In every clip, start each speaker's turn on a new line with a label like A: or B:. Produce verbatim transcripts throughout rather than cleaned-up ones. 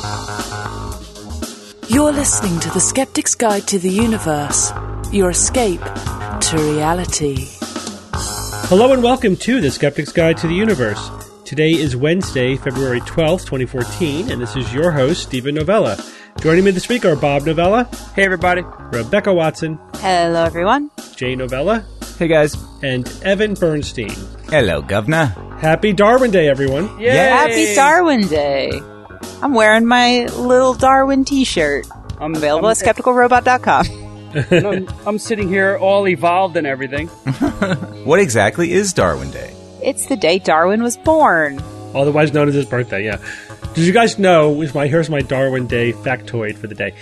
A: You're listening to The Skeptic's Guide to the Universe, your escape to reality.
B: Hello and welcome to The Skeptic's Guide to the Universe. Today is Wednesday, February twelfth, twenty fourteen, and this is your host, Stephen Novella. Joining me this week are Bob Novella.
C: Hey, everybody.
B: Rebecca Watson.
D: Hello, everyone.
B: Jay Novella.
C: Hey, guys.
B: And Evan Bernstein.
E: Hello, Governor.
B: Happy Darwin Day, everyone.
C: Yay!
D: Happy Darwin Day. I'm wearing my little Darwin t-shirt. I'm available I'm, at skeptical robot dot com.
C: I'm, I'm sitting here all evolved and everything.
E: What exactly is Darwin Day?
D: It's the day Darwin was born.
B: Otherwise known as his birthday, yeah. Did you guys know, my, here's my Darwin Day factoid for the day.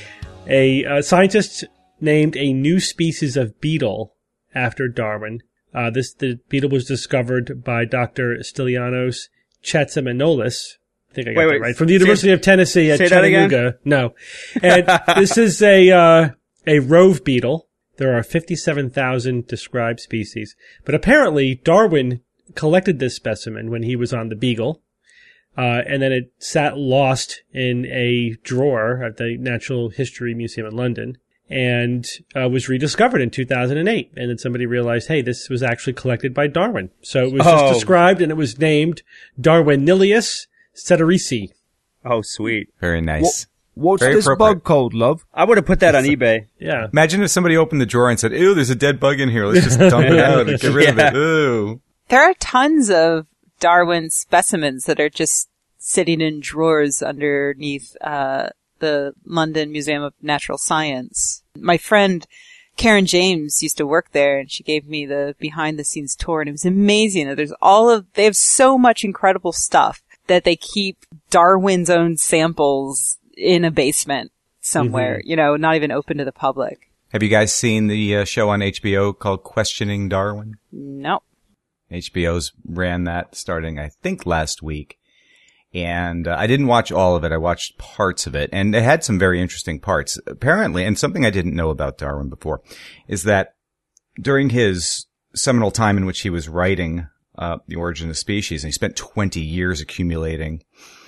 B: A uh, scientist named a new species of beetle after Darwin. Uh, this the beetle was discovered by Doctor Stylianos Chatsimanolis. I think I got
C: wait,
B: that
C: wait.
B: right. From the University say, of Tennessee at Chattanooga. No. And this is a uh, a rove beetle. There are fifty-seven thousand described species. But apparently Darwin collected this specimen when he was on the Beagle. Uh, and then it sat lost in a drawer at the Natural History Museum in London and uh, was rediscovered in two thousand eight. And then somebody realized, hey, this was actually collected by Darwin. So it was
C: oh.
B: just described and it was named Darwinilius ceterisi.
C: Oh, sweet.
E: Very nice.
F: What, what's
E: Very
F: this
E: bug
F: called, love?
C: I would have put that on eBay.
B: Yeah.
E: Imagine if somebody opened the drawer and said, ew, there's a dead bug in here. Let's just dump it out and get rid
C: yeah.
E: of it. Ew.
D: There are tons of Darwin specimens that are just sitting in drawers underneath uh the London Museum of Natural Science. My friend Karen James used to work there, and she gave me the behind-the-scenes tour, and it was amazing. There's all of, they have so much incredible stuff that they keep Darwin's own samples in a basement somewhere, mm-hmm. you know, not even open to the public.
E: Have you guys seen the uh, show on H B O called Questioning Darwin?
D: No.
E: H B O's ran that starting, I think, last week. And uh, I didn't watch all of it. I watched parts of it. And it had some very interesting parts. Apparently, and something I didn't know about Darwin before, is that during his seminal time in which he was writing uh The Origin of Species, and he spent twenty years accumulating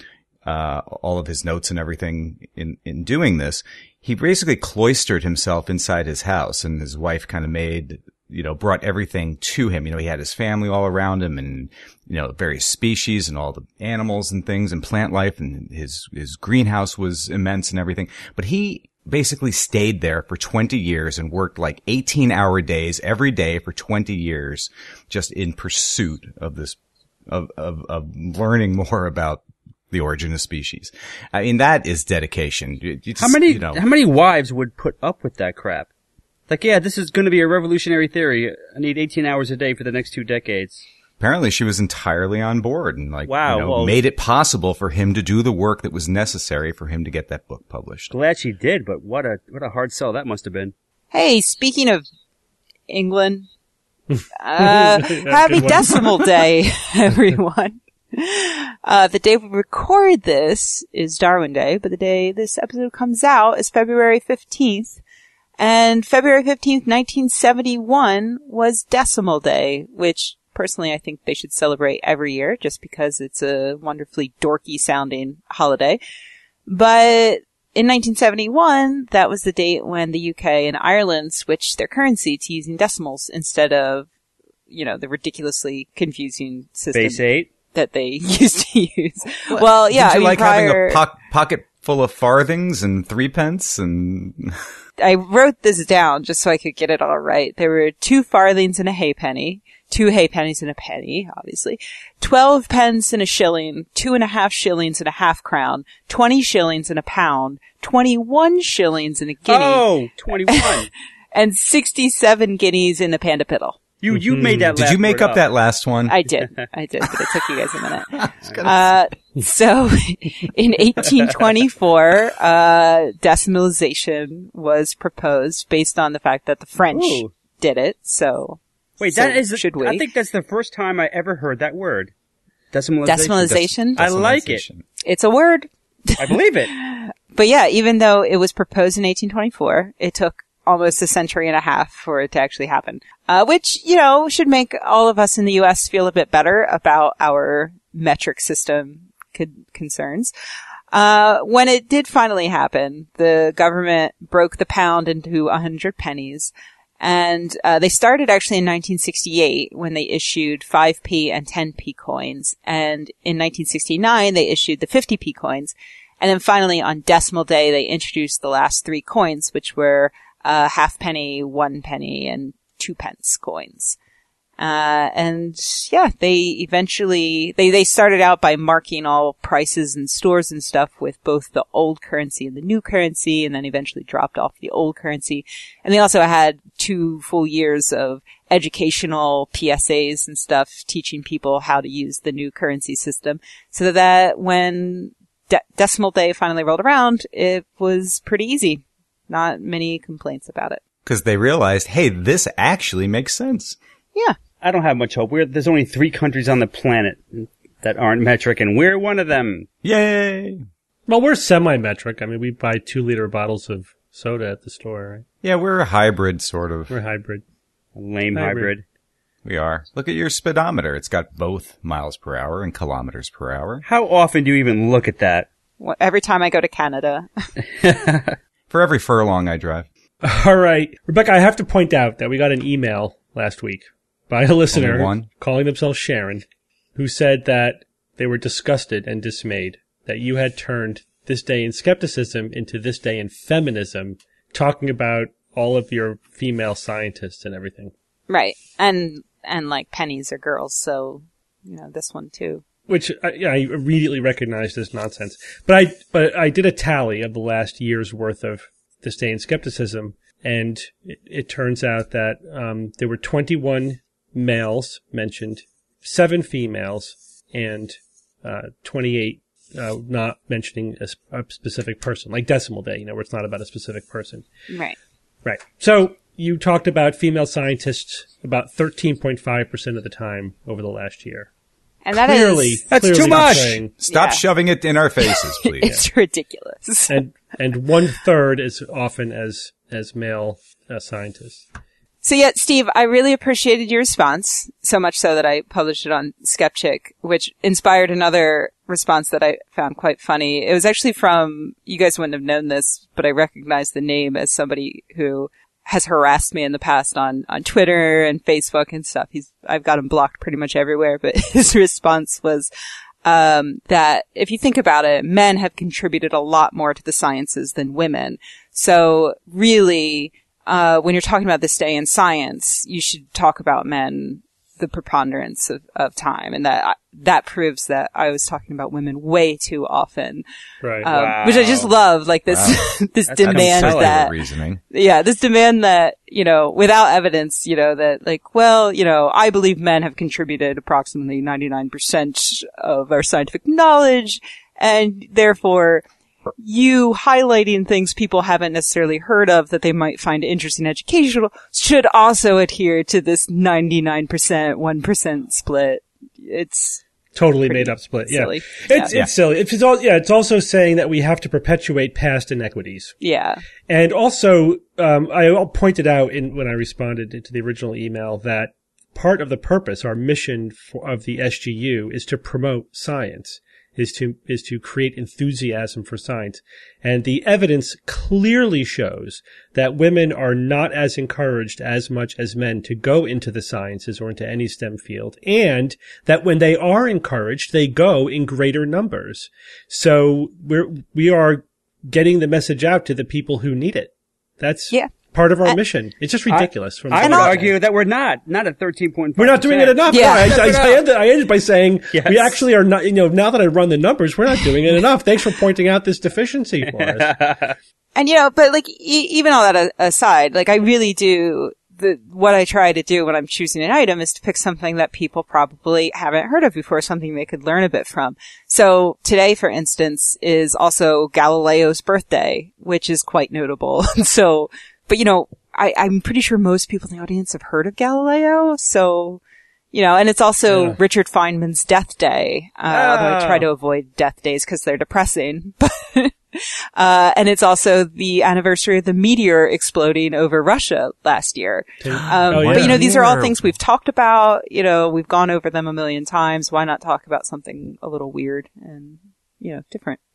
E: uh all of his notes and everything in, in doing this, he basically cloistered himself inside his house, and his wife kind of made... you know, brought everything to him. You know, he had his family all around him and, you know, various species and all the animals and things and plant life, and his, his greenhouse was immense and everything. But he basically stayed there for twenty years and worked like eighteen hour days every day for twenty years just in pursuit of this, of, of, of learning more about the origin of species. I mean, that is dedication. You just,
C: how many,
E: you know,
C: how many wives would put up with that crap? Like, yeah, this is going to be a revolutionary theory. I need eighteen hours a day for the next two decades.
E: Apparently she was entirely on board and, like,
C: wow,
E: you know,
C: well,
E: made it possible for him to do the work that was necessary for him to get that book published.
C: Glad she did, but what a what a hard sell that must have been.
D: Hey, speaking of England, uh, happy Decimal Day, everyone. Uh, the day we record this is Darwin Day, but the day this episode comes out is February fifteenth. And February fifteenth, nineteen seventy-one was Decimal Day, which personally I think they should celebrate every year just because it's a wonderfully dorky sounding holiday. But in nineteen seventy-one, that was the date when the U K and Ireland switched their currency to using decimals instead of, you know, the ridiculously confusing system
C: Base eight
D: that they used to use. Well, well yeah,
E: Did you
D: I mean,
E: like
D: prior...
E: having a po- pocket full of farthings and three pence and...
D: I wrote this down just so I could get it all right. There were two farthings and a halfpenny, two halfpennies and a penny, obviously, twelve pence and a shilling, two and a half shillings and a half crown, twenty shillings and a pound, twenty-one shillings and a guinea.
C: Oh, twenty-one.
D: And sixty-seven guineas in a panda piddle.
C: You, you made that last
E: Did you make
C: word
E: up, up that last one?
D: I did. I did, but it took you guys a minute. Uh, so in eighteen twenty-four, uh, decimalization was proposed based on the fact that the French
C: Ooh.
D: did it. So,
C: wait,
D: so
C: that is,
D: should we?
C: I think that's the first time I ever heard that word. Decimalization.
D: Decimalization.
C: I like it.
D: It's a word.
C: I believe it.
D: But yeah, even though it was proposed in eighteen twenty-four, it took almost a century and a half for it to actually happen. Uh, which, you know, should make all of us in the U S feel a bit better about our metric system con- concerns. Uh, when it did finally happen, the government broke the pound into one hundred pennies. And uh, they started actually in nineteen sixty-eight when they issued five p and ten p coins. And in nineteen sixty-nine, they issued the fifty p coins. And then finally on Decimal Day, they introduced the last three coins, which were uh, half penny, one penny, and two pence coins. Uh, and yeah, they eventually, they, they started out by marking all prices in stores and stuff with both the old currency and the new currency, and then eventually dropped off the old currency. And they also had two full years of educational P S As and stuff teaching people how to use the new currency system, so that when De- Decimal Day finally rolled around, it was pretty easy. Not many complaints about it.
E: Because they realized, hey, this actually makes sense.
D: Yeah.
C: I don't have much hope. We're, there's only three countries on the planet that aren't metric, and we're one of them.
E: Yay!
B: Well, we're semi-metric. I mean, we buy two-liter bottles of soda at the store, right?
E: Yeah, we're a hybrid, sort of.
B: We're hybrid.
C: A lame
B: Hybrid.
C: hybrid.
E: We are. Look at your speedometer. It's got both miles per hour and kilometers per hour.
C: How often do you even look at that?
D: Well, every time I go to Canada.
E: For every furlong I drive.
B: All right. Rebecca, I have to point out that we got an email last week by a listener
E: Only one?
B: calling themselves Sharon, who said that they were disgusted and dismayed that you had turned This Day in Skepticism into This Day in Feminism, talking about all of your female scientists and everything.
D: Right. And, and like pennies are girls, so, you know, this one too.
B: Which I, yeah, I immediately recognized as nonsense. But I, but I did a tally of the last year's worth of This Day in Skepticism, and it, it turns out that, um, there were twenty-one males mentioned, seven females, and, uh, twenty-eight, uh, not mentioning a, a specific person, like Decimal Day, you know, where it's not about a specific person.
D: Right.
B: Right. So you talked about female scientists about thirteen point five percent of the time over the last year.
D: And that
B: clearly,
D: is,
C: That's
B: clearly
C: too much!
B: saying-
E: Stop
D: Yeah.
E: shoving it in our faces, please.
D: it's ridiculous.
B: and and one third as often as as male uh, scientists.
D: So yeah, Steve, I really appreciated your response, so much so that I published it on Skepchick, which inspired another response that I found quite funny. It was actually from, you guys wouldn't have known this, but I recognized the name as somebody who has harassed me in the past on, on Twitter and Facebook and stuff. He's, I've got him blocked pretty much everywhere, but his response was, um, that if you think about it, men have contributed a lot more to the sciences than women. So really, uh, when you're talking about this day in science, you should talk about men, the preponderance of, of time. And that, that proves that I was talking about women way too often.
B: Right.
D: Um,
C: Wow.
D: which I just love, like this,
E: Wow.
D: this
C: That's
D: demand
C: compelling.
D: that,
E: reasoning.
D: yeah, this demand that, you know, without evidence, you know, that like, well, you know, I believe men have contributed approximately ninety-nine percent of our scientific knowledge, and therefore, you highlighting things people haven't necessarily heard of that they might find interesting educational should also adhere to this ninety-nine percent, one percent split. It's
B: Totally
D: pretty
B: made up split. Yeah.
D: silly.
B: It's,
D: Yeah.
B: it's silly. It's, it's all, yeah, it's also saying that we have to perpetuate past inequities.
D: Yeah.
B: And also, um, I pointed out in, when I responded to the original email that part of the purpose, our mission for, of the S G U is to promote science, is to, is to create enthusiasm for science. And the evidence clearly shows that women are not as encouraged as much as men to go into the sciences or into any STEM field. And that when they are encouraged, they go in greater numbers. So we're, we are getting the message out to the people who need it. That's
D: Yeah.
B: part of our
D: I-
B: mission. It's just ridiculous. from
C: I
B: the
C: would
B: start.
C: argue that we're not. Not at thirteen point five.
B: We're not doing it enough.
D: Yeah.
B: No, I, I, I, ended, I ended by saying
C: Yes.
B: we actually are not, you know, now that I run the numbers, we're not doing it enough. Thanks for pointing out this deficiency for us.
D: And you know, but like, e- even all that a- aside, like I really do, the, what I try to do when I'm choosing an item is to pick something that people probably haven't heard of before, something they could learn a bit from. So today, for instance, is also Galileo's birthday, which is quite notable. So, but you know, I, I'm pretty sure most people in the audience have heard of Galileo. So, you know, and it's also
B: Yeah.
D: Richard Feynman's death day. Uh, although I try to avoid death days because they're depressing. But, uh, and it's also the anniversary of the meteor exploding over Russia last year. Um,
B: Oh, yeah.
D: but you know, these are all
E: Yeah.
D: things we've talked about. You know, we've gone over them a million times. Why not talk about something a little weird and, you know, different?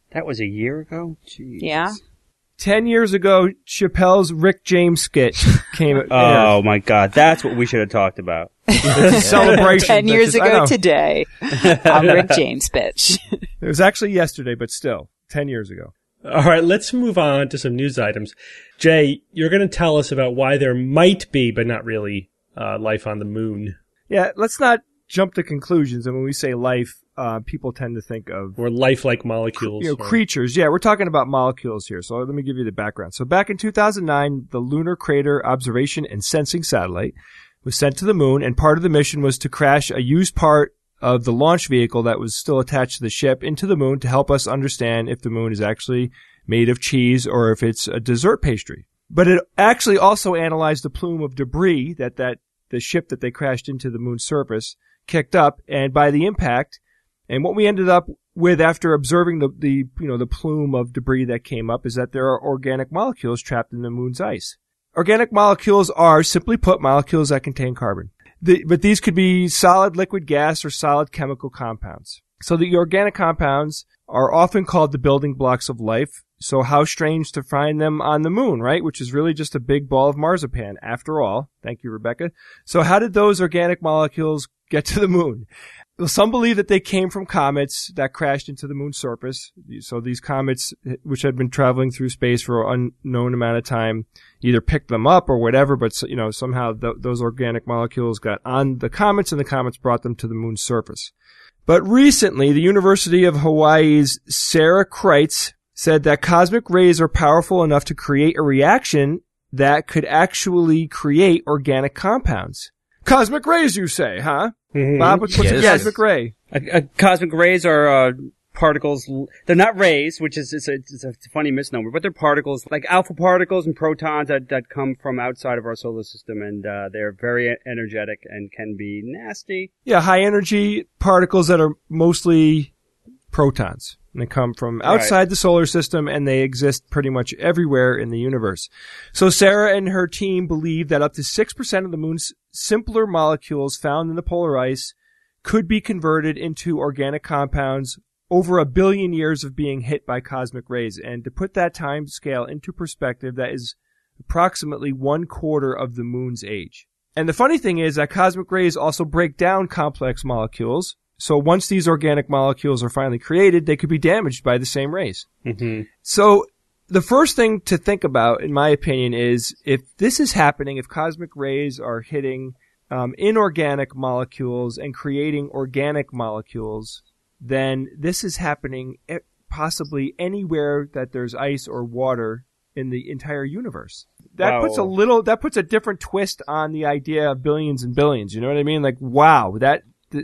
C: That was a year ago? Jeez.
D: Yeah.
F: Ten years ago, Chappelle's Rick James skit came.
C: Oh my God, that's what we should have talked about.
F: It's a celebration.
D: Ten years
F: just,
D: ago today, on Rick James' pitch.
F: It was actually yesterday, but still, ten years ago.
B: All right, let's move on to some news items. Jay, you're going to tell us about why there might be, but not really, uh, life on the moon.
F: Yeah, let's not jump to conclusions. And when we say life, uh, people tend to think of
B: or lifelike molecules,
F: you know,
B: or
F: creatures. Yeah, we're talking about molecules here. So let me give you the background. So back in two thousand nine, the Lunar Crater Observation and Sensing Satellite was sent to the moon, and part of the mission was to crash a used part of the launch vehicle that was still attached to the ship into the moon to help us understand if the moon is actually made of cheese or if it's a dessert pastry. But it actually also analyzed the plume of debris that, that the ship that they crashed into the moon's surface kicked up, and by the impact, and what we ended up with after observing the, the, you know, the plume of debris that came up is that there are organic molecules trapped in the moon's ice. Organic molecules are, simply put, molecules that contain carbon. The, but these could be solid, liquid, gas, or solid chemical compounds. So the organic compounds are often called the building blocks of life. So how strange to find them on the moon, right? Which is really just a big ball of marzipan, after all. Thank you, Rebecca. So how did those organic molecules get to the moon? Well, some believe that they came from comets that crashed into the moon's surface. So these comets, which had been traveling through space for an unknown amount of time, either picked them up or whatever, but, you know, somehow th- those organic molecules got on the comets and the comets brought them to the moon's surface. But recently, the University of Hawaii's Sarah Kreitz said that cosmic rays are powerful enough to create a reaction that could actually create organic compounds. Cosmic rays, you say, huh?
B: Mm-hmm.
F: Bob, what's, what's yes. a cosmic ray?
C: A, a cosmic rays are uh, particles. They're not rays, which is it's a, it's a funny misnomer, but they're particles like alpha particles and protons that, that come from outside of our solar system, and uh, they're very energetic and can be nasty.
F: Yeah, high energy particles that are mostly protons. And they come from outside right. the solar system, and they exist pretty much everywhere in the universe. So Sarah and her team believe that up to six percent of the moon's simpler molecules found in the polar ice could be converted into organic compounds over a billion years of being hit by cosmic rays. And to put that time scale into perspective, that is approximately one quarter of the moon's age. And the funny thing is that cosmic rays also break down complex molecules. So once these organic molecules are finally created, they could be damaged by the same rays.
B: Mm-hmm.
F: So the first thing to think about, in my opinion, is if this is happening, if cosmic rays are hitting um, inorganic molecules and creating organic molecules, then this is happening possibly anywhere that there's ice or water in the entire universe. That wow. puts a little, that puts a different twist on the idea of billions and billions. You know what I mean? Like, wow, that...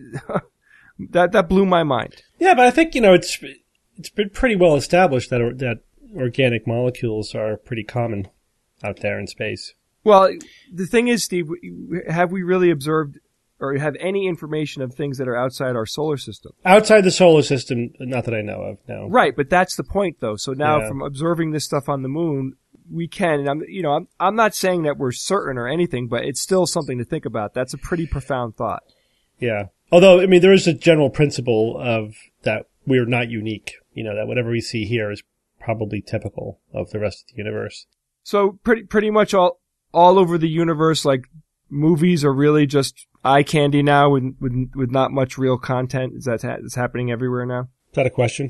F: That that blew my mind.
B: Yeah, but I think, you know, it's it's been pretty well established that that organic molecules are pretty common out there in space.
F: Well, the thing is, Steve, have we really observed or have any information of things that are outside our solar system?
B: Outside the solar system, not that I know of, no.
F: Right, but that's the point, though. So now
B: yeah.
F: from observing this stuff on the moon, we can, and I'm, you know, I'm, I'm not saying that we're certain or anything, but it's still something to think about. That's a pretty profound thought.
B: Yeah. Although, I mean, there is a general principle of that we're not unique. You know, that whatever we see here is probably typical of the rest of the universe.
F: So pretty pretty much all all over the universe, like movies are really just eye candy now with with, with not much real content. Is that ha- is happening everywhere now?
B: Is that a question?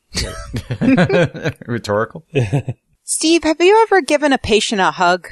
E: Rhetorical.
D: Steve, have you ever given a patient a hug?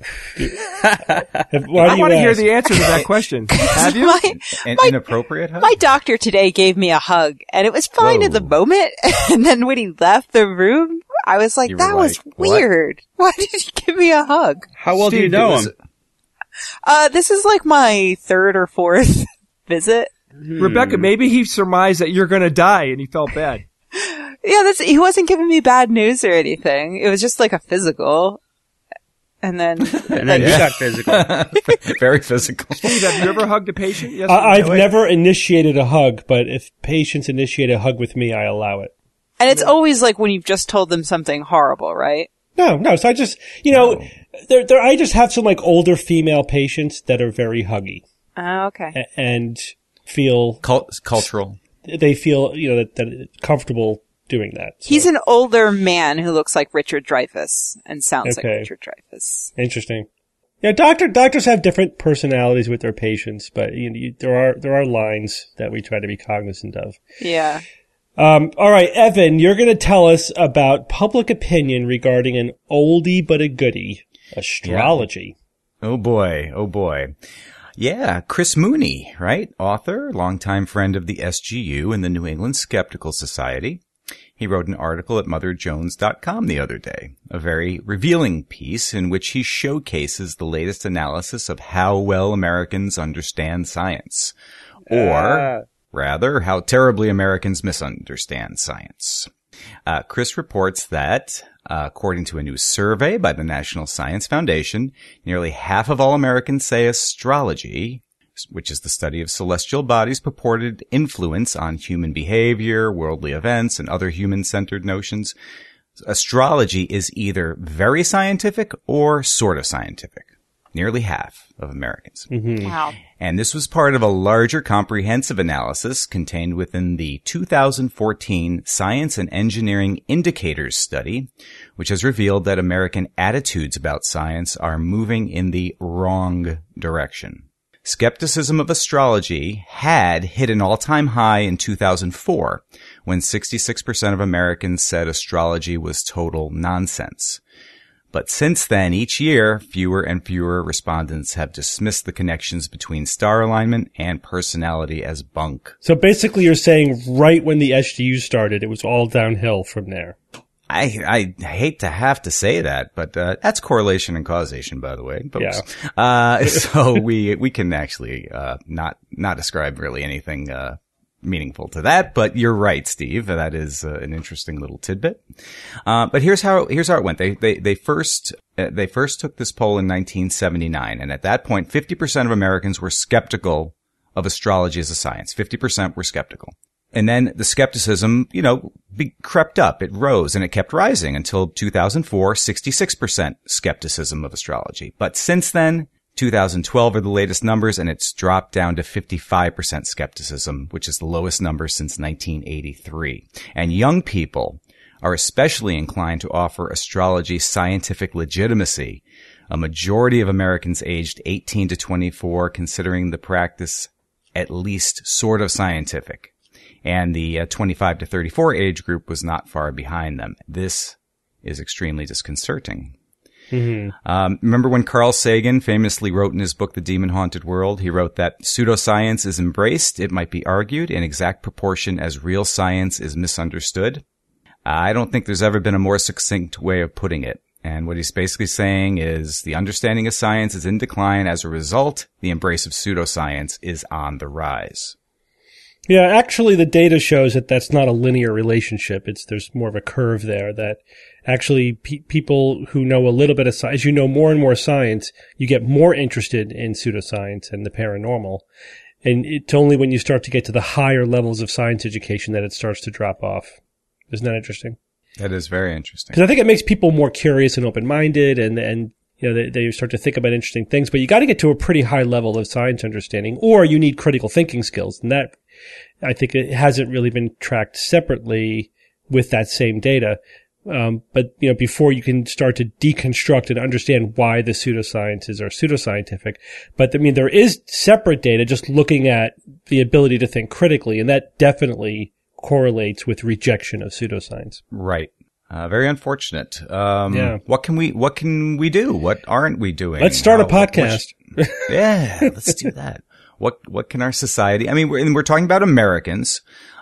B: Why
F: I want to
B: ask?
F: hear the answer to that question. Have you?
D: My,
E: An
D: my,
E: inappropriate hug?
D: My doctor today gave me a hug, and it was fine
E: Whoa.
D: in the moment. And then when he left the room, I was like,
E: You
D: that
E: were
D: was
E: like,
D: weird. Why did he give me a hug?
C: How well
F: Steve,
C: do you know
F: was,
C: him?
D: Uh, this is like my third or fourth visit.
C: Hmm.
F: Rebecca, maybe he surmised that you're going to die and he felt bad.
D: Yeah, that's, he wasn't giving me bad news or anything. It was just like a physical. And then,
C: and then
E: Yeah.
C: you got physical.
E: Very physical.
F: Steve, have you ever hugged a patient? Yes,
B: I- I've
F: no, wait.
B: never initiated a hug, but if patients initiate a hug with me, I allow it.
D: and it's always like when you've just told them something horrible, right?
B: No, no. So I just, you know, there, there. I just have some like older female patients that are very huggy
D: Oh, okay.
B: a- and feel
E: Cult- cultural.
B: they feel, you know, that, that it's comfortable doing that. So.
D: He's an older man who looks like Richard Dreyfuss and sounds
B: Okay.
D: like Richard Dreyfuss.
B: Interesting. Yeah, doctor doctors have different personalities with their patients, but you know, you, there are there are lines that we try to be cognizant of.
D: Yeah.
B: Um, all right, Evan, you're going to tell us about public opinion regarding an oldie but a goodie, astrology.
E: Yeah. Oh boy, oh boy. Yeah, Chris Mooney, right? Author, longtime friend of the S G U and the New England Skeptical Society. He wrote an article at mother jones dot com the other day, a very revealing piece in which he showcases the latest analysis of how well Americans understand science. Or, uh. rather, how terribly Americans misunderstand science. Uh, Chris reports that, uh, according to a new survey by the National Science Foundation, nearly half of all Americans say astrology, which is the study of celestial bodies' purported influence on human behavior, worldly events, and other human-centered notions. Astrology is either very scientific or sort of scientific. Nearly half of Americans.
D: Mm-hmm. Wow.
E: And this was part of a larger comprehensive analysis contained within the two thousand fourteen Science and Engineering Indicators Study, which has revealed that American attitudes about science are moving in the wrong direction. Skepticism of astrology had hit an all-time high in two thousand four, when sixty-six percent of Americans said astrology was total nonsense. But since then, each year, fewer and fewer respondents have dismissed the connections between star alignment and personality as bunk.
B: So basically you're saying right when the S G U started, it was all downhill from there.
E: I, I hate to have to say that, but uh, that's correlation and causation, by the way, folks.
B: Yeah.
E: Uh, so we we can actually uh, not not ascribe really anything uh, meaningful to that. But you're right, Steve. That is uh, an interesting little tidbit. Uh, but here's how here's how it went. They they they first uh, they first took this poll in nineteen seventy-nine, and at that point, fifty percent of Americans were skeptical of astrology as a science. fifty percent were skeptical. And then the skepticism, you know, be, crept up. It rose and it kept rising until two thousand four, sixty-six percent skepticism of astrology. But since then, two thousand twelve are the latest numbers, and it's dropped down to fifty-five percent skepticism, which is the lowest number since nineteen eighty-three. And young people are especially inclined to offer astrology scientific legitimacy. A majority of Americans aged eighteen to twenty-four considering the practice at least sort of scientific. And the uh, twenty-five to thirty-four age group was not far behind them. This is extremely disconcerting. Mm-hmm. Um, remember when Carl Sagan famously wrote in his book, The Demon-Haunted World, he wrote that pseudoscience is embraced, it might be argued, in exact proportion as real science is misunderstood. I don't think there's ever been a more succinct way of putting it. And what he's basically saying is the understanding of science is in decline. As a result, the embrace of pseudoscience is on the rise.
B: Yeah, actually the data shows that that's not a linear relationship. It's, there's more of a curve there that actually pe- people who know a little bit of science, as you know more and more science, you get more interested in pseudoscience and the paranormal. And it's only when you start to get to the higher levels of science education that it starts to drop off. Isn't that interesting?
E: That is very interesting.
B: Because I think it makes people more curious and open-minded, and, and you know, they, they start to think about interesting things. But you got to get to a pretty high level of science understanding, or you need critical thinking skills. And that, I think it hasn't really been tracked separately with that same data. Um, but, you know, before you can start to deconstruct and understand why the pseudosciences are pseudoscientific. But, I mean, there is separate data just looking at the ability to think critically, and that definitely correlates with rejection of pseudoscience.
E: Right. Uh, very unfortunate. Um,
B: yeah.
E: What can we, what can we do? What aren't we doing?
B: Let's start
E: How,
B: a podcast.
E: What, yeah, let's do that. What, what can our society, I mean, we're, and we're talking about Americans.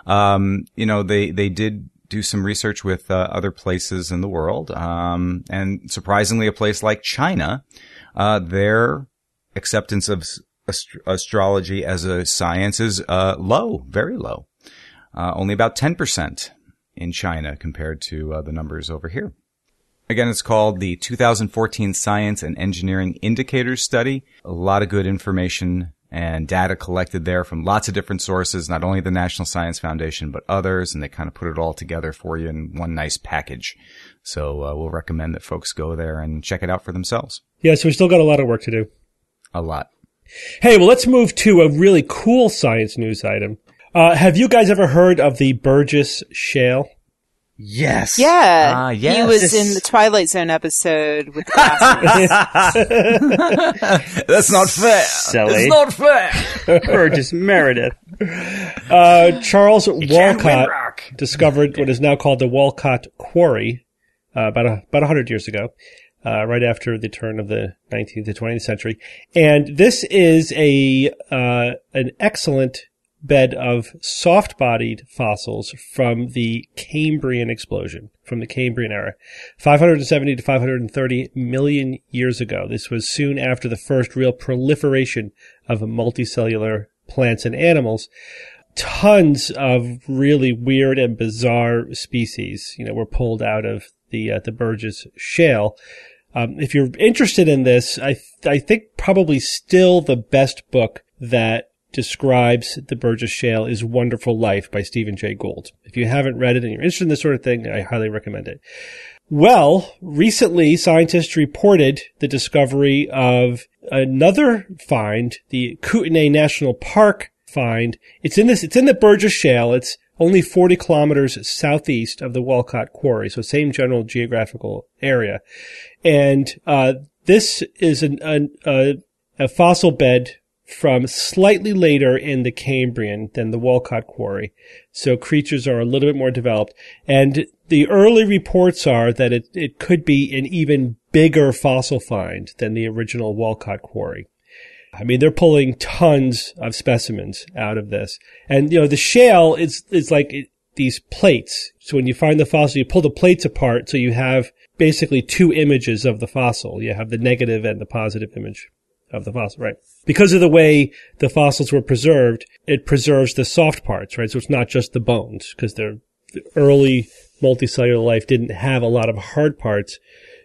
E: Um, you know, they, they did do some research with, uh, other places in the world. Um, and surprisingly, a place like China, uh, their acceptance of ast- astrology as a science is, uh, low, very low. Uh, only about ten percent in China compared to uh, the numbers over here. Again, it's called the two thousand fourteen Science and Engineering Indicators Study. A lot of good information and data collected there from lots of different sources, not only the National Science Foundation, but others, and they kind of put it all together for you in one nice package. So uh, we'll recommend that folks go there and check it out for themselves.
B: Yeah, so we still got a lot of work to do.
E: A lot.
B: Hey, well, let's move to a really cool science news item. Uh, have you guys ever heard of the Burgess Shale?
C: Yes.
D: Yeah.
E: Ah, yes.
D: He was in the Twilight Zone episode with glasses.
E: That's not fair.
C: Silly.
E: It's not fair.
C: Burgess Meredith.
B: Uh, Charles
E: can't win
B: Walcott
E: rock.
B: discovered what is now called the Walcott Quarry uh, about a, about a hundred years ago, uh, right after the turn of the nineteenth to twentieth century. And this is a uh, an excellent bed of soft-bodied fossils from the Cambrian explosion, from the Cambrian era, five hundred seventy to five hundred thirty million years ago. This was soon after the first real proliferation of multicellular plants and animals. Tons of really weird and bizarre species, you know, were pulled out of the uh, the Burgess Shale. Um, if you're interested in this, I th- I think probably still the best book that describes the Burgess Shale is Wonderful Life by Stephen Jay Gould. If you haven't read it and you're interested in this sort of thing, I highly recommend it. Well, recently scientists reported the discovery of another find, the Kootenai National Park find. It's in this, it's in the Burgess Shale. It's only forty kilometers southeast of the Walcott Quarry, so same general geographical area. And, uh, this is an, an, a, a fossil bed from slightly later in the Cambrian than the Walcott Quarry. So creatures are a little bit more developed. And the early reports are that it, it could be an even bigger fossil find than the original Walcott Quarry. I mean, they're pulling tons of specimens out of this. And, you know, the shale is, is like it, these plates. So when you find the fossil, you pull the plates apart so you have basically two images of the fossil. You have the negative and the positive image of the fossil, right? Because of the way the fossils were preserved, it preserves the soft parts, right? So it's not just the bones, because the early multicellular life didn't have a lot of hard parts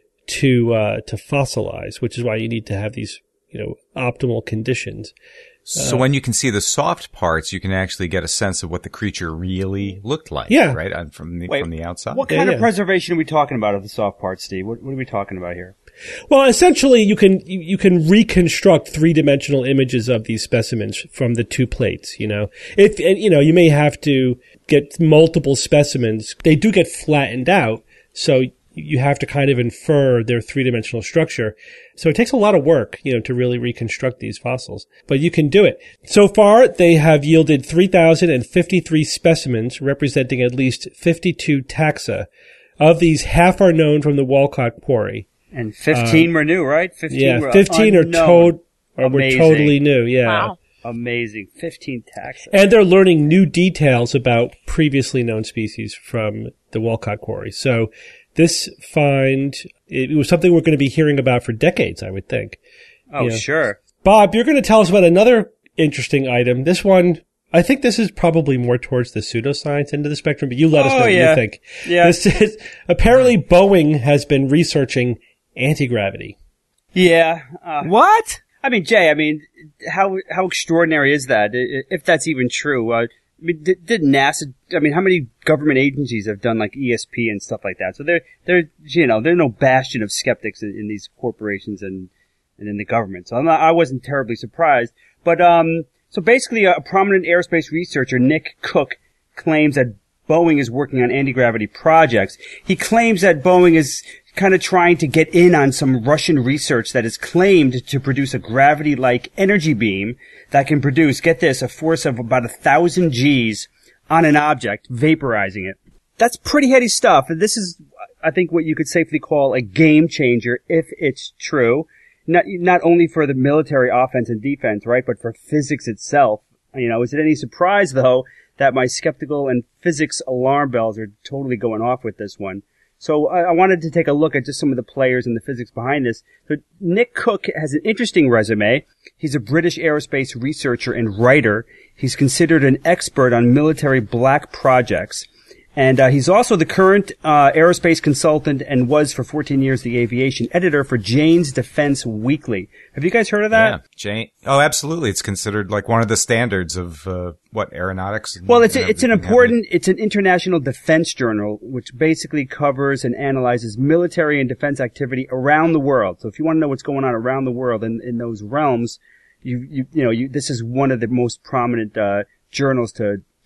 B: to uh to fossilize, which is why you need to have these, you know, optimal conditions.
E: So uh, when you can see the soft parts, you can actually get a sense of what the creature really looked like,
B: yeah.
E: right? Uh, From the
C: Wait,
E: from the outside.
C: What
B: Yeah,
C: kind
B: yeah.
C: of preservation are we talking about of the soft parts, Steve? What, what are we talking about here?
B: Well, essentially, you can you, you can reconstruct three-dimensional images of these specimens from the two plates. You know, if and, you know, you may have to get multiple specimens. They do get flattened out, so you have to kind of infer their three-dimensional structure. So it takes a lot of work, you know, to really reconstruct these fossils. But you can do it. So far, they have yielded three thousand fifty-three specimens representing at least fifty-two taxa. Of these, half are known from the Walcott Quarry.
C: And fifteen
B: Um,
C: were new, right? fifteen
B: Yeah,
C: were
B: fifteen are,
C: unknown.
B: to- or were
C: Amazing.
B: totally new, yeah.
D: Wow.
C: Amazing. fifteen taxa.
B: And they're learning new details about previously known species from the Walcott Quarry. So this find, it was something we're going to be hearing about for decades, I would think.
C: Oh,
B: Yeah.
C: sure.
B: Bob, you're going to tell us about another interesting item. This one, I think this is probably more towards the pseudoscience end of the spectrum, but you let us
C: Oh,
B: know what
C: yeah.
B: you think.
C: Yeah.
B: This is, apparently Boeing has been researching anti-gravity.
C: Yeah. Uh,
F: What?
C: I mean, Jay, I mean, how how extraordinary is that, i- if that's even true? Uh, I mean, did, did NASA, I mean, how many government agencies have done like E S P and stuff like that? So they're, they're, you know, they're no bastion of skeptics in, in these corporations and, and in the government. So I'm not, I wasn't terribly surprised. But, um, so basically a, a prominent aerospace researcher, Nick Cook, claims that Boeing is working on anti-gravity projects. He claims that Boeing is kind of trying to get in on some Russian research that is claimed to produce a gravity-like energy beam that can produce, get this, a force of about a thousand G's on an object, vaporizing it. That's pretty heady stuff. And this is, I think, what you could safely call a game changer if it's true. Not, not only for the military offense and defense, right, but for physics itself. You know, is it any surprise, though, that my skeptical and physics alarm bells are totally going off with this one? So I, I wanted to take a look at just some of the players and the physics behind this. So Nick Cook has an interesting resume. He's a British aerospace researcher and writer. He's considered an expert on military black projects. And uh, he's also the current uh, aerospace consultant and was for fourteen years the aviation editor for Jane's Defense Weekly. Have you guys heard of that?
E: Yeah, Jane. Oh, absolutely. It's considered like one of the standards of uh, what aeronautics. and-
C: Well, it's a,
E: and
C: it's an
E: everything
C: important, it's an international defense journal, which basically covers and analyzes military and defense activity around the world. So if you want to know what's going on around the world in, in those realms, you, you, you know, you, this is one of the most prominent, uh, journals to,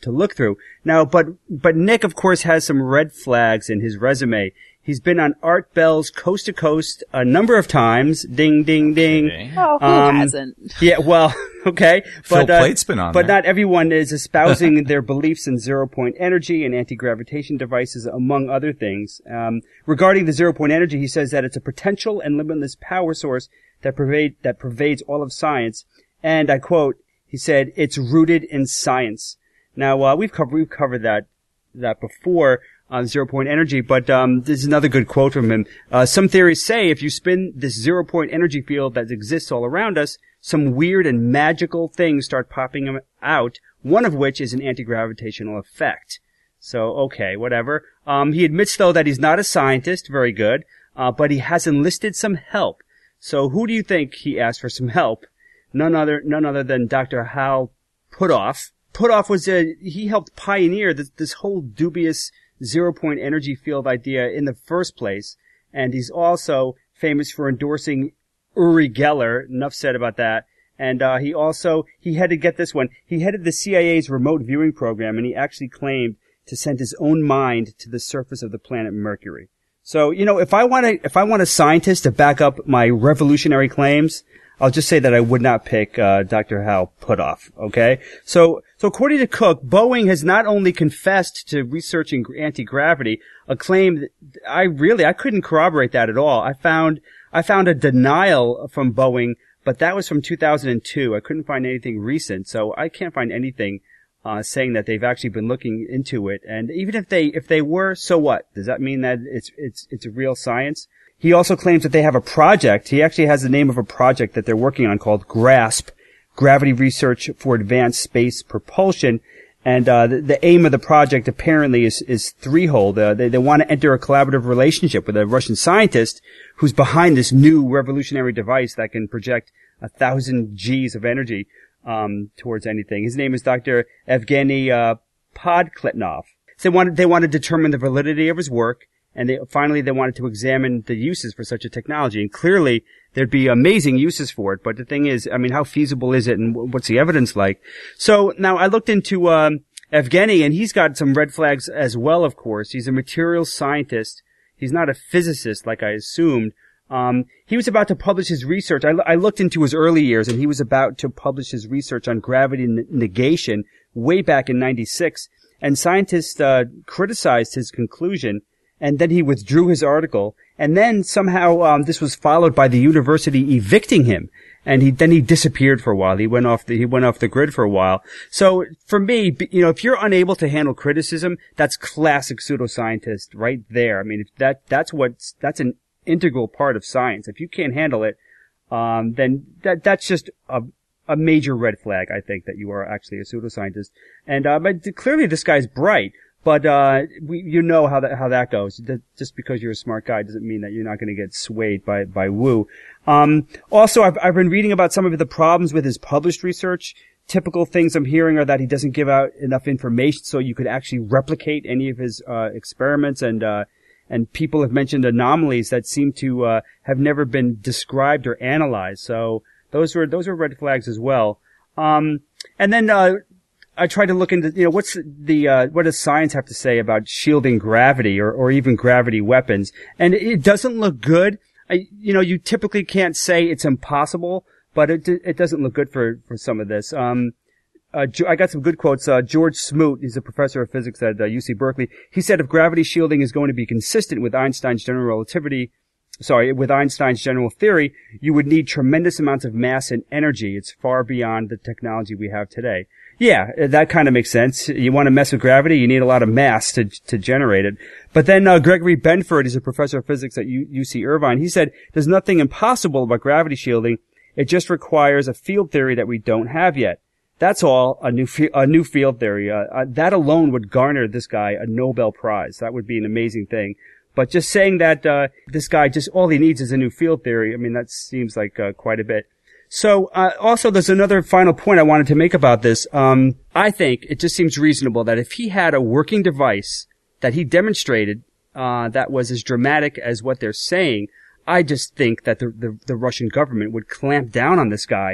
C: to look through. Now, but, but Nick, of course, has some red flags in his resume. He's been on Art Bell's Coast to Coast a number of times. Ding, ding, ding.
E: Okay.
D: Oh, who
C: Um,
D: hasn't?
C: Yeah, well, okay.
E: Phil
C: But, uh,
E: Plate's been on
C: but
E: there.
C: not everyone is espousing their beliefs in zero-point energy and anti-gravitation devices, among other things. Um, regarding the zero-point energy, he says that it's a potential and limitless power source that pervade, that pervades all of science. And I quote, he said, it's rooted in science. Now, uh, we've covered, we've covered that, that before. On zero-point energy, but um, this is another good quote from him. Uh, some theories say if you spin this zero-point energy field that exists all around us, some weird and magical things start popping out, one of which is an anti-gravitational effect. So, okay, whatever. Um, he admits, though, that he's not a scientist, very good, uh, but he has enlisted some help. So who do you think he asked for some help? None other, none other than Doctor Hal Puthoff. Puthoff was a, he helped pioneer this, this whole dubious zero-point energy field idea in the first place, and he's also famous for endorsing Uri Geller. Enough said about that. And uh he also, he had to get this one, he headed the C I A's remote viewing program, and he actually claimed to send his own mind to the surface of the planet Mercury. So, you know, if I want to, if I want a scientist to back up my revolutionary claims, I'll just say that I would not pick uh Doctor Hal Puthoff, okay? So, so according to Cook, Boeing has not only confessed to researching anti-gravity, a claim that I really, I couldn't corroborate that at all. I found, I found a denial from Boeing, but that was from two thousand two. I couldn't find anything recent, so I can't find anything uh saying that they've actually been looking into it. And even if they, if they were, so what? Does that mean that it's, it's, it's a real science? He also claims that they have a project. He actually has the name of a project that they're working on called GRASP, Gravity Research for Advanced Space Propulsion. And uh the, the aim of the project apparently is, is threefold. Uh, they, they want to enter a collaborative relationship with a Russian scientist who's behind this new revolutionary device that can project a thousand G's of energy um towards anything. His name is Doctor Evgeny uh, Podkletnov. So they wanted, they want to determine the validity of his work. And they, finally, they wanted to examine the uses for such a technology. And clearly, there'd be amazing uses for it. But the thing is, I mean, how feasible is it, and what's the evidence like? So now I looked into um, Evgeny, and he's got some red flags as well. Of course, he's a materials scientist. He's not a physicist, like I assumed. Um, he was about to publish his research. I, I looked into his early years, and he was about to publish his research on gravity n- negation way back in ninety-six. And scientists uh, criticized his conclusion. And then he withdrew his article, and then somehow um, this was followed by the university evicting him, and he then he disappeared for a while. He went off the he went off the grid for a while. So for me, you know, if you're unable to handle criticism, that's classic pseudoscientist right there. I mean, if that that's what that's an integral part of science. If you can't handle it, um, then that that's just a a major red flag. I think that you are actually a pseudoscientist, and uh, but clearly this guy's bright. But, uh, we, you know how that, how that goes. Just because you're a smart guy doesn't mean that you're not going to get swayed by, by woo. Um, also, I've, I've been reading about some of the problems with his published research. Typical things I'm hearing are that he doesn't give out enough information so you could actually replicate any of his, uh, experiments, and, uh, and people have mentioned anomalies that seem to, uh, have never been described or analyzed. So those were, those are red flags as well. Um, and then, uh, I tried to look into, you know, what's the, uh, what does science have to say about shielding gravity or, or even gravity weapons? And it doesn't look good. I, you know, you typically can't say it's impossible, but it, it doesn't look good for, for some of this. Um, uh, I got some good quotes. Uh, George Smoot, he's a professor of physics at uh, U C Berkeley. He said if gravity shielding is going to be consistent with Einstein's general relativity, sorry, with Einstein's general theory, you would need tremendous amounts of mass and energy. It's far beyond the technology we have today. Yeah, that kind of makes sense. You want to mess with gravity, you need a lot of mass to to generate it. But then uh, Gregory Benford, he's a professor of physics at U- UC Irvine. He said, there's nothing impossible about gravity shielding. It just requires a field theory that we don't have yet. That's all, a new fi- a new field theory. Uh, uh, that alone would garner this guy a Nobel Prize. That would be an amazing thing. But just saying that uh this guy, just all he needs is a new field theory, I mean, that seems like uh, quite a bit. So, uh, also there's another final point I wanted to make about this. Um, I think it just seems reasonable that if he had a working device that he demonstrated, uh, that was as dramatic as what they're saying, I just think that the, the, the Russian government would clamp down on this guy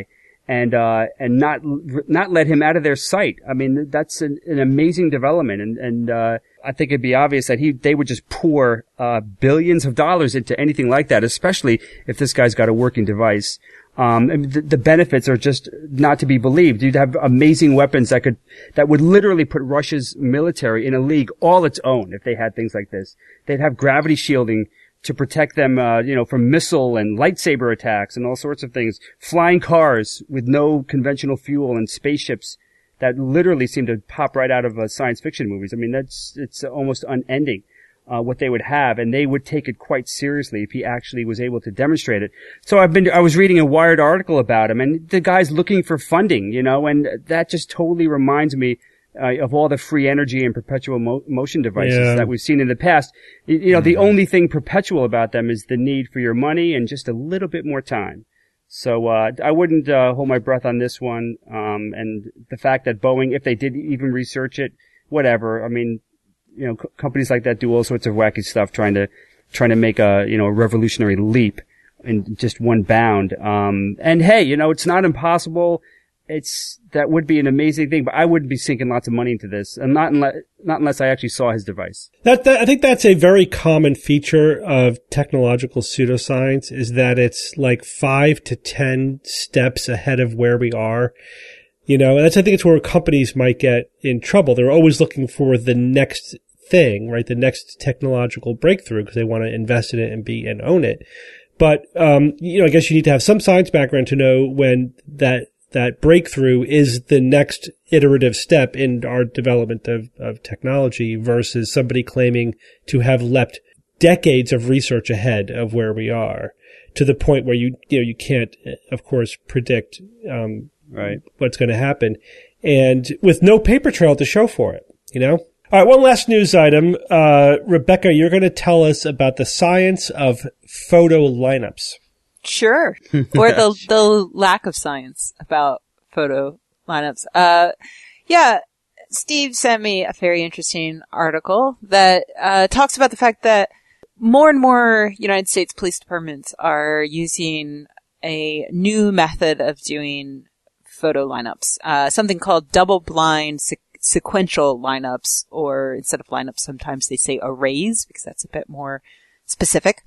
C: and uh, and not not let him out of their sight. I mean, that's an, an amazing development, and and uh, I think it'd be obvious that he they would just pour uh, billions of dollars into anything like that, especially if this guy's got a working device. Um, and the, the benefits are just not to be believed. You'd have amazing weapons that could that would literally put Russia's military in a league all its own if they had things like this. They'd have gravity shielding to protect them, uh, you know, from missile and lightsaber attacks and all sorts of things. Flying cars with no conventional fuel and spaceships that literally seem to pop right out of uh, science fiction movies. I mean, that's, it's almost unending, uh, what they would have, and they would take it quite seriously if he actually was able to demonstrate it. So I've been, I was reading a Wired article about him, and the guy's looking for funding, you know, and that just totally reminds me Uh, of all the free energy and perpetual mo- motion devices
B: yeah.
C: that we've seen in the past. You, you know, mm-hmm. the only thing perpetual about them is the need for your money and just a little bit more time. So, uh, I wouldn't, uh, hold my breath on this one. Um, and the fact that Boeing, if they did even research it, whatever. I mean, you know, co- companies like that do all sorts of wacky stuff trying to, trying to make a, you know, a revolutionary leap in just one bound. Um, and hey, you know, it's not impossible. It's, that would be an amazing thing, but I wouldn't be sinking lots of money into this, and not unless, not unless I actually saw his device.
B: That, that, I think that's a very common feature of technological pseudoscience, is that it's like five to ten steps ahead of where we are. You know, and that's, I think it's where companies might get in trouble. They're always looking for the next thing, right? The next technological breakthrough, because they want to invest in it and be, and own it. But, um, you know, I guess you need to have some science background to know when that, that breakthrough is the next iterative step in our development of, of technology versus somebody claiming to have leapt decades of research ahead of where we are, to the point where you, you know, you can't, of course, predict, um,
C: right,
B: what's going to happen, and with no paper trail to show for it, you know? All right, one last news item. Uh, Rebecca, you're going to tell us about the science of photo lineups.
D: Sure. Or the the lack of science about photo lineups. Uh, yeah, Steve sent me a very interesting article that uh talks about the fact that more and more United States police departments are using a new method of doing photo lineups, uh something called double-blind se- sequential lineups, or instead of lineups, sometimes they say arrays, because that's a bit more specific.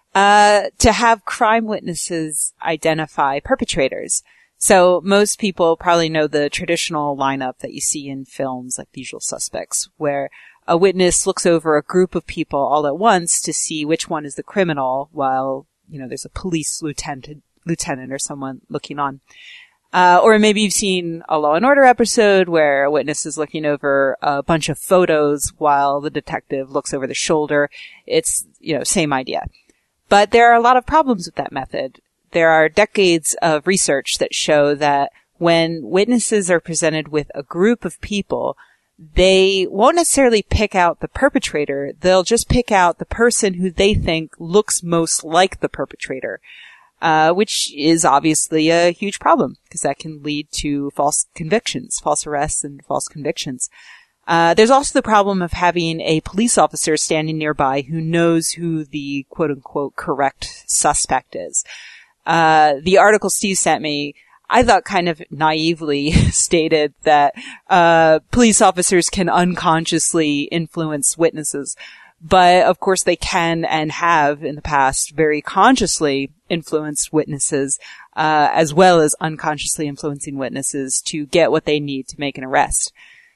D: Uh, to have crime witnesses identify perpetrators. So most people probably know the traditional lineup that you see in films like The Usual Suspects, where a witness looks over a group of people all at once to see which one is the criminal, while, you know, there's a police lieutenant, lieutenant or someone looking on. Uh, or maybe you've seen a Law and Order episode where a witness is looking over a bunch of photos while the detective looks over the shoulder. It's, you know, same idea. But there are a lot of problems with that method. There are decades of research that show that when witnesses are presented with a group of people, they won't necessarily pick out the perpetrator. They'll just pick out the person who they think looks most like the perpetrator, uh, which is obviously a huge problem, because that can lead to false convictions, false arrests and false convictions. Uh, there's also the problem of having a police officer standing nearby who knows who the quote-unquote correct suspect is. Uh, the article Steve sent me, I thought kind of naively stated that uh police officers can unconsciously influence witnesses. But of course they can and have in the past very consciously influenced witnesses, uh, as well as unconsciously influencing witnesses to get what they need to make an arrest.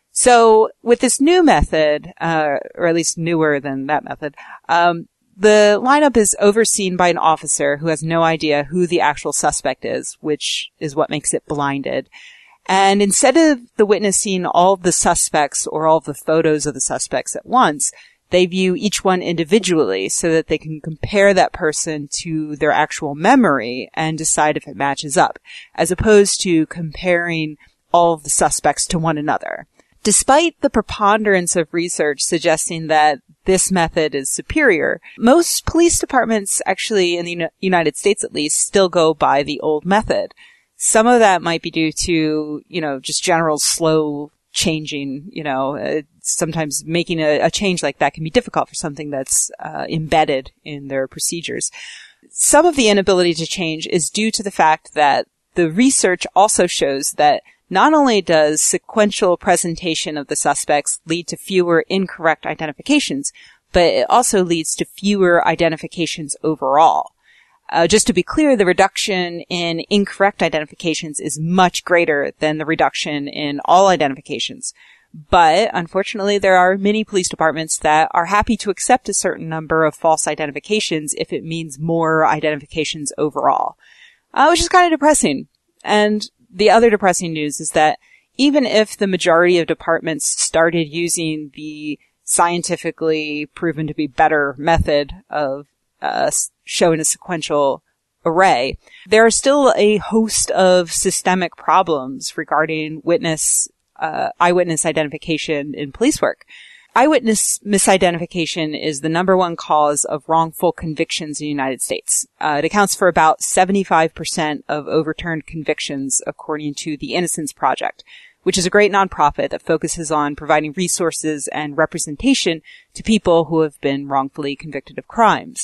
D: So with this new method, uh, or at least newer than that method, um, the lineup is overseen by an officer who has no idea who the actual suspect is, which is what makes it blinded. And instead of the witness seeing all of the suspects or all of the photos of the suspects at once, they view each one individually so that they can compare that person to their actual memory and decide if it matches up, as opposed to comparing all of the suspects to one another. Despite the preponderance of research suggesting that this method is superior, most police departments, actually in the United States at least, still go by the old method. Some of that might be due to, you know, just general slow changing, you know, uh, sometimes making a, a change like that can be difficult for something that's uh, embedded in their procedures. Some of the inability to change is due to the fact that the research also shows that not only does sequential presentation of the suspects lead to fewer incorrect identifications, but it also leads to fewer identifications overall. Uh, just to be clear, the reduction in incorrect identifications is much greater than the reduction in all identifications. But unfortunately, there are many police departments that are happy to accept a certain number of false identifications if it means more identifications overall, uh, which is kind of depressing. And the other depressing news is that even if the majority of departments started using the scientifically proven to be better method of uh, showing a sequential array, there are still a host of systemic problems regarding witness Uh, eyewitness identification in police work. Eyewitness misidentification is the number one cause of wrongful convictions in the United States. Uh, it accounts for about seventy-five percent of overturned convictions, according to the Innocence Project, which is a great nonprofit that focuses on providing resources and representation to people who have been wrongfully convicted of crimes.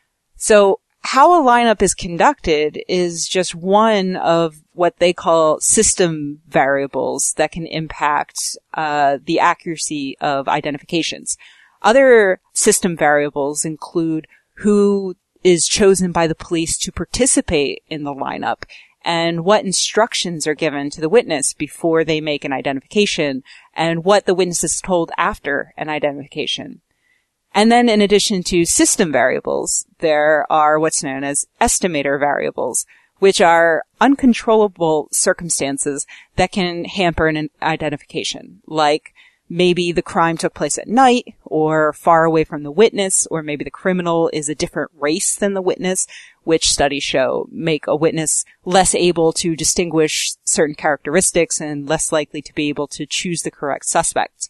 D: So, how a lineup is conducted is just one of what they call system variables that can impact uh the accuracy of identifications. Other system variables include who is chosen by the police to participate in the lineup and what instructions are given to the witness before they make an identification and what the witness is told after an identification. And then in addition to system variables, there are what's known as estimator variables, which are uncontrollable circumstances that can hamper an identification, like maybe the crime took place at night or far away from the witness, or maybe the criminal is a different race than the witness, which studies show make a witness less able to distinguish certain characteristics and less likely to be able to choose the correct suspects.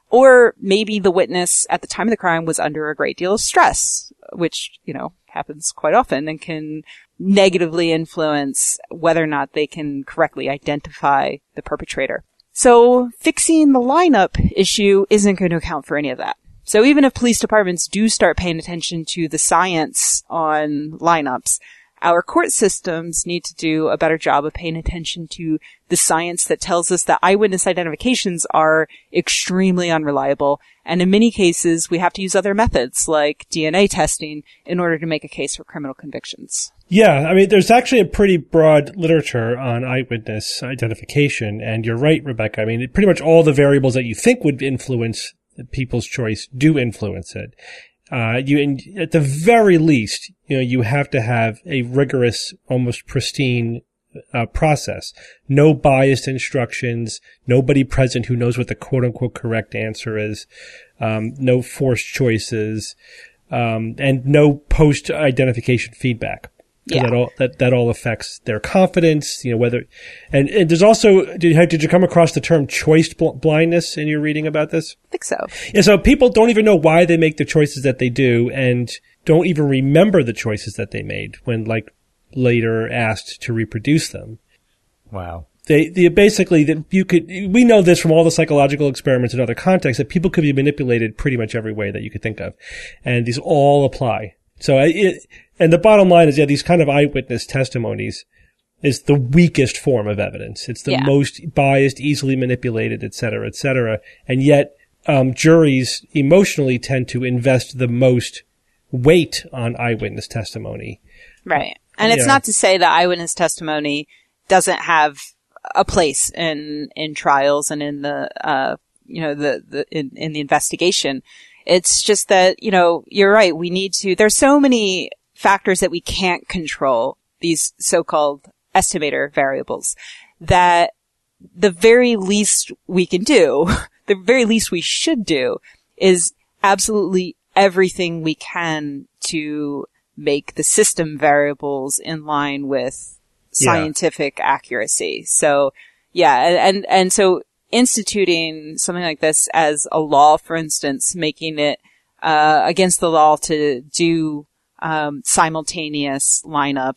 D: Or maybe the witness at the time of the crime was under a great deal of stress, which, you know, happens quite often and can negatively influence whether or not they can correctly identify the perpetrator. So fixing the lineup issue isn't going to account for any of that. So even if police departments do start paying attention to the science on lineups, our court systems need to do a better job of paying attention to the science that tells us that eyewitness identifications are extremely unreliable, and in many cases we have to use other methods like D N A testing in order to make a case for criminal convictions.
B: Yeah, I mean, there's actually a pretty broad literature on eyewitness identification, and you're right, Rebecca. I mean, pretty much all the variables that you think would influence people's choice do influence it. Uh, you, in, at the very least, you know, you have to have a rigorous, almost pristine, uh, process. No biased instructions, nobody present who knows what the quote unquote correct answer is, um, no forced choices, um, and no post-identification feedback.
D: Yeah.
B: That all, that, that all affects their confidence, you know, whether, and, and there's also, did, did you come across the term choice bl- blindness in your reading about this?
D: I think so.
B: Yeah, so people don't even know why they make the choices that they do and don't even remember the choices that they made when, like, later asked to reproduce them.
E: Wow.
B: They, they basically, that you could, we know this from all the psychological experiments in other contexts, that people could be manipulated pretty much every way that you could think of. And these all apply. So it, and the bottom line is, yeah, these kind of eyewitness testimonies is the weakest form of evidence. It's the
D: yeah.
B: most biased, easily manipulated, et cetera, et cetera. And yet, um, juries emotionally tend to invest the most weight on eyewitness testimony.
D: Right. And it's
B: yeah.
D: not to say that eyewitness testimony doesn't have a place in, in trials and in the, uh, you know, the, the, in, in the investigation. It's just that, you know, you're right. We need to, there's so many factors that we can't control, these so-called estimator variables, that the very least we can do, the very least we should do, is absolutely everything we can to make the system variables in line with scientific yeah. accuracy. So, yeah, and, and, and so instituting something like this as a law, for instance, making it uh against the law to do um simultaneous lineups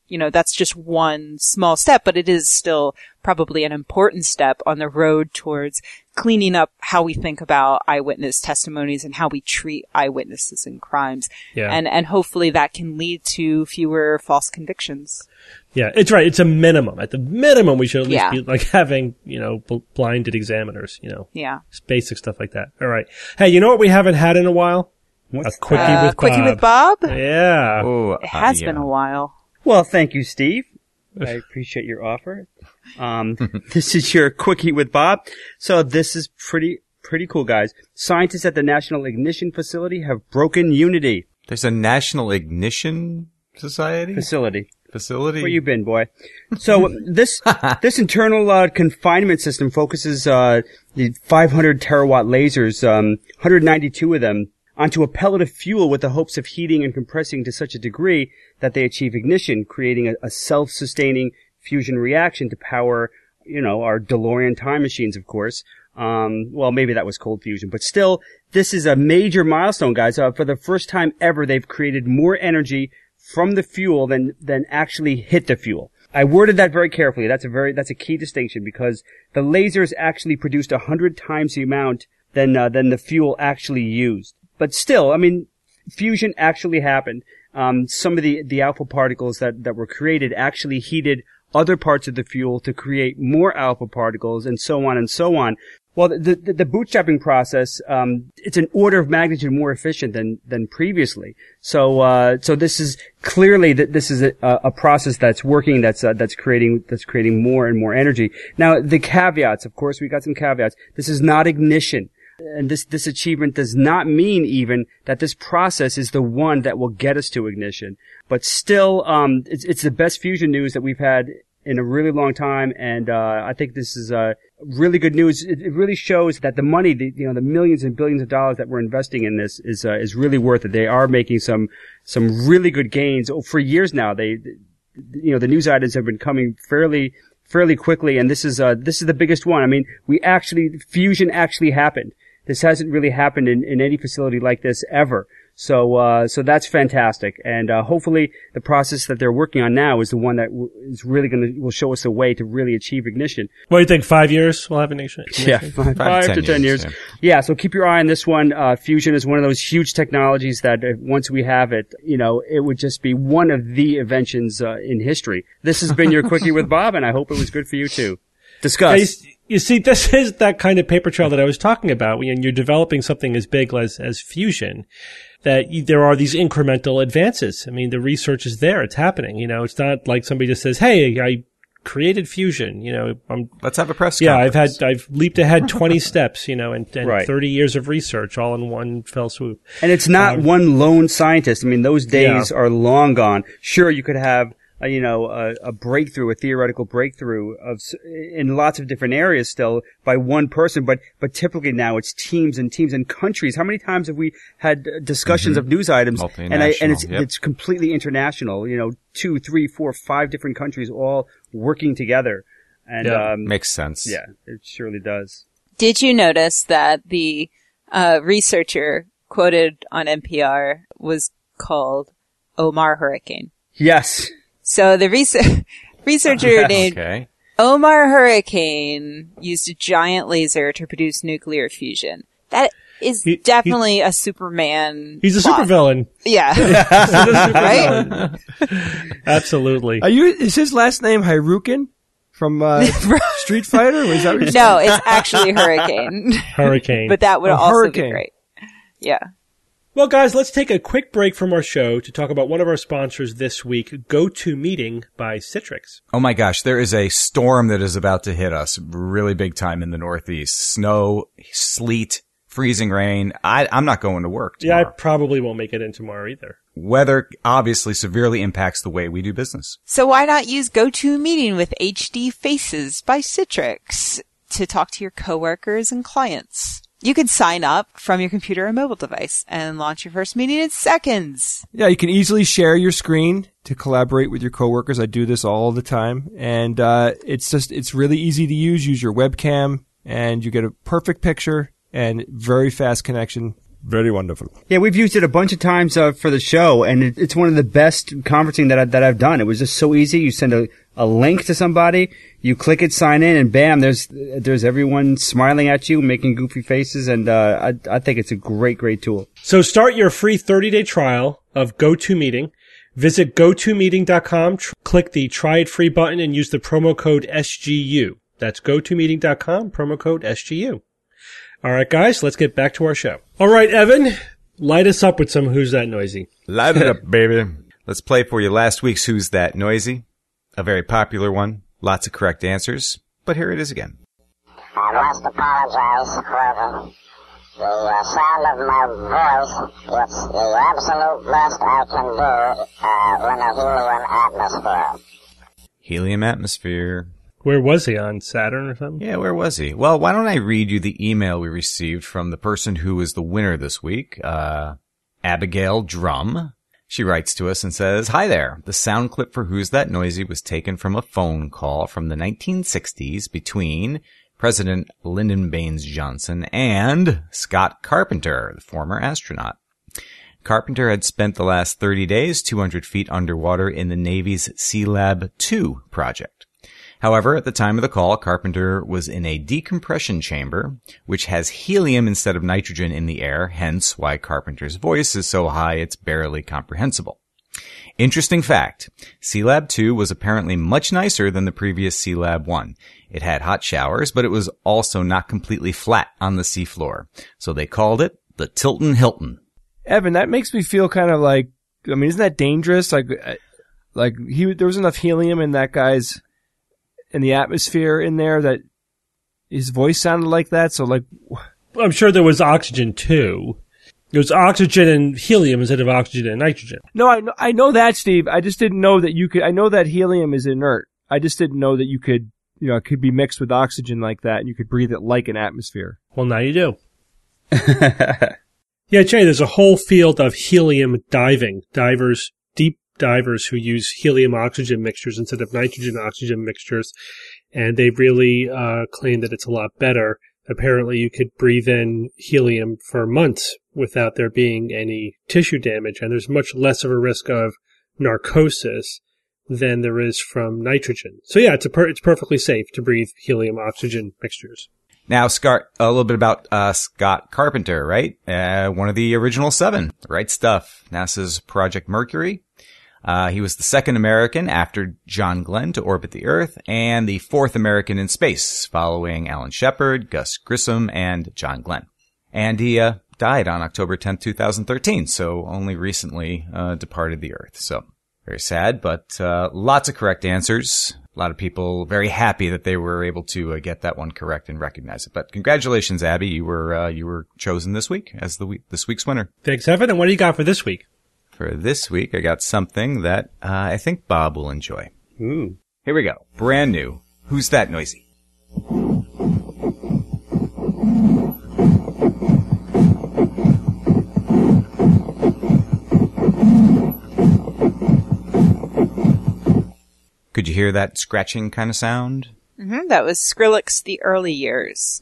D: you know, that's just one small step, but it is still probably an important step on the road towards cleaning up how we think about eyewitness testimonies and how we treat eyewitnesses in crimes.
B: Yeah.
D: And, and hopefully that can lead to fewer false convictions.
B: Yeah, it's right. It's a minimum. At the minimum, we should at least
D: Yeah.
B: be like having, you know, bl- blinded examiners, you know,
D: Yeah.
B: basic stuff like that. All right. Hey, you know what we haven't had in a while?
C: What's
B: a quickie
D: Uh,
B: with
D: quickie
B: Bob.
D: with Bob?
B: Yeah.
E: Oh,
D: It has
E: uh,
D: been
E: yeah.
D: a while.
C: Well, thank you, Steve. I appreciate your offer. Um, this is your quickie with Bob. So this is pretty, pretty cool, guys. Scientists at the National Ignition Facility have broken unity.
E: There's a National Ignition Society
C: Facility.
E: facility.
C: Where you been, boy? So this this internal uh, confinement system focuses uh, the five hundred terawatt lasers, um, one hundred ninety-two of them, onto a pellet of fuel with the hopes of heating and compressing to such a degree that they achieve ignition, creating a, a self-sustaining fusion reaction to power, you know, our DeLorean time machines, of course. Um, well, maybe that was cold fusion, but still, this is a major milestone, guys. Uh, for the first time ever, they've created more energy from the fuel than, than actually hit the fuel. I worded that very carefully. That's a very, that's a key distinction because the lasers actually produced a hundred times the amount than, uh, than the fuel actually used. But still, I mean, fusion actually happened. Um, some of the, the alpha particles that, that were created actually heated other parts of the fuel to create more alpha particles and so on and so on. Well, the, the, the bootstrapping process, um, it's an order of magnitude more efficient than, than previously. So, uh, so this is clearly that this is a, a process that's working, that's, uh, that's creating, that's creating more and more energy. Now, the caveats, of course, we got some caveats. This is not ignition. And this, this achievement does not mean even that this process is the one that will get us to ignition. But still, um, it's, it's the best fusion news that we've had in a really long time. And, uh, I think this is, uh, really good news. It, it really shows that the money, the, you know, the millions and billions of dollars that we're investing in this is, uh, is really worth it. They are making some, some really good gains. Oh, for years now, they, you know, the news items have been coming fairly, fairly quickly. And this is, uh, this is the biggest one. I mean, we actually, fusion actually happened. This hasn't really happened in, in any facility like this ever. So, uh, so that's fantastic. And, uh, hopefully the process that they're working on now is the one that w- is really going to, will show us a way to really achieve ignition.
B: What do you think? Five years we'll have ignition?
C: Yeah, five, five to ten years.
E: yeah.
C: Yeah, so keep your eye on this one. Uh, fusion is one of those huge technologies that uh, once we have it, you know, it would just be one of the inventions, uh, in history. This has been your Quickie with Bob, and I hope it was good for you too. Discuss.
B: You, you see, this is that kind of paper trail that I was talking about. When you're developing something as big as, as fusion, that you, there are these incremental advances. I mean, the research is there. It's happening. You know, it's not like somebody just says, hey, I created fusion. You know, I'm,
E: Let's have a press
B: yeah, I've
E: conference.
B: had, I've leaped ahead twenty steps, you know, and, and
C: Right.
B: thirty years of research all in one fell swoop.
C: And it's not
B: Um,
C: one lone scientist. I mean, those days
B: Yeah.
C: are long gone. Sure, you could have, a, you know, a, a breakthrough, a theoretical breakthrough of s- in lots of different areas still by one person, but but typically now it's teams and teams and countries. How many times have we had uh, discussions of news items, and I, and it's
E: Multinational, yep.
C: it's completely international. You know, two, three, four, five different countries all working together, and
B: Yeah.
C: um,
E: Makes sense.
C: yeah, it surely does.
D: Did you notice that the uh, researcher quoted on N P R was called Omar Hurricane?
C: Yes.
D: So the research researcher named
E: Okay.
D: Omar Hurricane used a giant laser to produce nuclear fusion. That is
B: He- he-
D: definitely a Superman.
B: He's a
D: plot.
B: supervillain.
D: Yeah. Right?
B: Absolutely.
F: Are you? Is his last name Hirukin from uh, Street Fighter? Or is that what you're
D: No, it's actually Hurricane.
B: Hurricane.
D: But that would
F: Oh,
D: also
F: Hurricane.
D: be great. Yeah.
B: Well, guys, let's take a quick break from our show to talk about one of our sponsors this week, GoToMeeting by Citrix.
E: Oh my gosh, there is a storm that is about to hit us really big time in the Northeast. Snow, sleet, freezing rain. I, I'm not going to work
B: Yeah, I
E: tomorrow.
B: probably won't make it in tomorrow either.
E: Weather obviously severely impacts the way we do business.
D: So why not use GoToMeeting with H D Faces by Citrix to talk to your coworkers and clients? You can sign up from your computer or mobile device and launch your first meeting in seconds.
F: Yeah, you can easily share your screen to collaborate with your coworkers. I do this all the time. And uh, it's just, it's really easy to use. Use your webcam and you get a perfect picture and very fast connection. very wonderful.
C: Yeah, we've used it a bunch of times uh, for the show, and it, it's one of the best conferencing that, I, that I've done. It was just so easy. You send a, a link to somebody, you click it, sign in, and bam, there's there's everyone smiling at you, making goofy faces, and uh, I, I think it's a great, great tool.
B: So start your free thirty-day trial of GoToMeeting. Visit go to meeting dot com, tr- click the Try It Free button, and use the promo code S G U. That's go to meeting dot com, promo code S G U. All right, guys, let's get back to our show. All right, Evan, light us up with some Who's That Noisy?
E: Light it up, baby. Let's play for you last week's Who's That Noisy. A very popular one. Lots of correct answers. But here it is again.
G: I must apologize for the, the uh, sound of my voice. It's the absolute best I can do uh, in a helium atmosphere.
E: Helium atmosphere.
B: Where was he, on Saturn or something?
E: Yeah, where was he? Well, why don't I read you the email we received from the person who was the winner this week, uh, Abigail Drum. She writes to us and says, "Hi there. The sound clip for Who's That Noisy was taken from a phone call from the nineteen sixties between President Lyndon Baines Johnson and Scott Carpenter, the former astronaut. Carpenter had spent the last thirty days two hundred feet underwater in the Navy's Sealab two project. However, at the time of the call, Carpenter was in a decompression chamber, which has helium instead of nitrogen in the air, hence why Carpenter's voice is so high it's barely comprehensible. Interesting fact, Sealab two was apparently much nicer than the previous Sealab one. It had hot showers, but it was also not completely flat on the seafloor, so they called it the Tilton Hilton."
F: Evan, that makes me feel kind of like, I mean, isn't that dangerous? Like, like he, there was enough helium in that guy's, in the atmosphere in there that his voice sounded like that. So like,
B: I'm sure there was oxygen too. It was oxygen and helium instead of oxygen and nitrogen.
F: No, I know, I know that, Steve. I just didn't know that you could, I know that helium is inert. I just didn't know that you could, you know, it could be mixed with oxygen like that and you could breathe it like an atmosphere.
B: Well, now you do. Yeah, Jay, there's a whole field of helium diving. Divers, deep divers who use helium-oxygen mixtures instead of nitrogen-oxygen mixtures. And they really uh claim that it's a lot better. Apparently, you could breathe in helium for months without there being any tissue damage. And there's much less of a risk of narcosis than there is from nitrogen. So yeah, it's a per- it's perfectly safe to breathe helium-oxygen mixtures.
E: Now, Scott, a little bit about uh, Scott Carpenter, right? Uh, one of the original seven. Right stuff. NASA's Project Mercury. Uh, he was the second American after John Glenn to orbit the Earth and the fourth American in space, following Alan Shepard, Gus Grissom, and John Glenn. And he uh, died on October tenth, twenty thirteen, so only recently uh, departed the Earth. So very sad, but uh, lots of correct answers. A lot of people very happy that they were able to uh, get that one correct and recognize it. But congratulations, Abby. You were uh, you were chosen this week as the week, this week's winner.
B: Thanks, Evan. And what do you got for this week?
E: For this week, I got something that uh, I think Bob will enjoy.
C: Ooh.
E: Here we go. Brand new. Who's That Noisy? Could you hear that scratching kind of sound?
D: Mm-hmm, that was Skrillex the early years.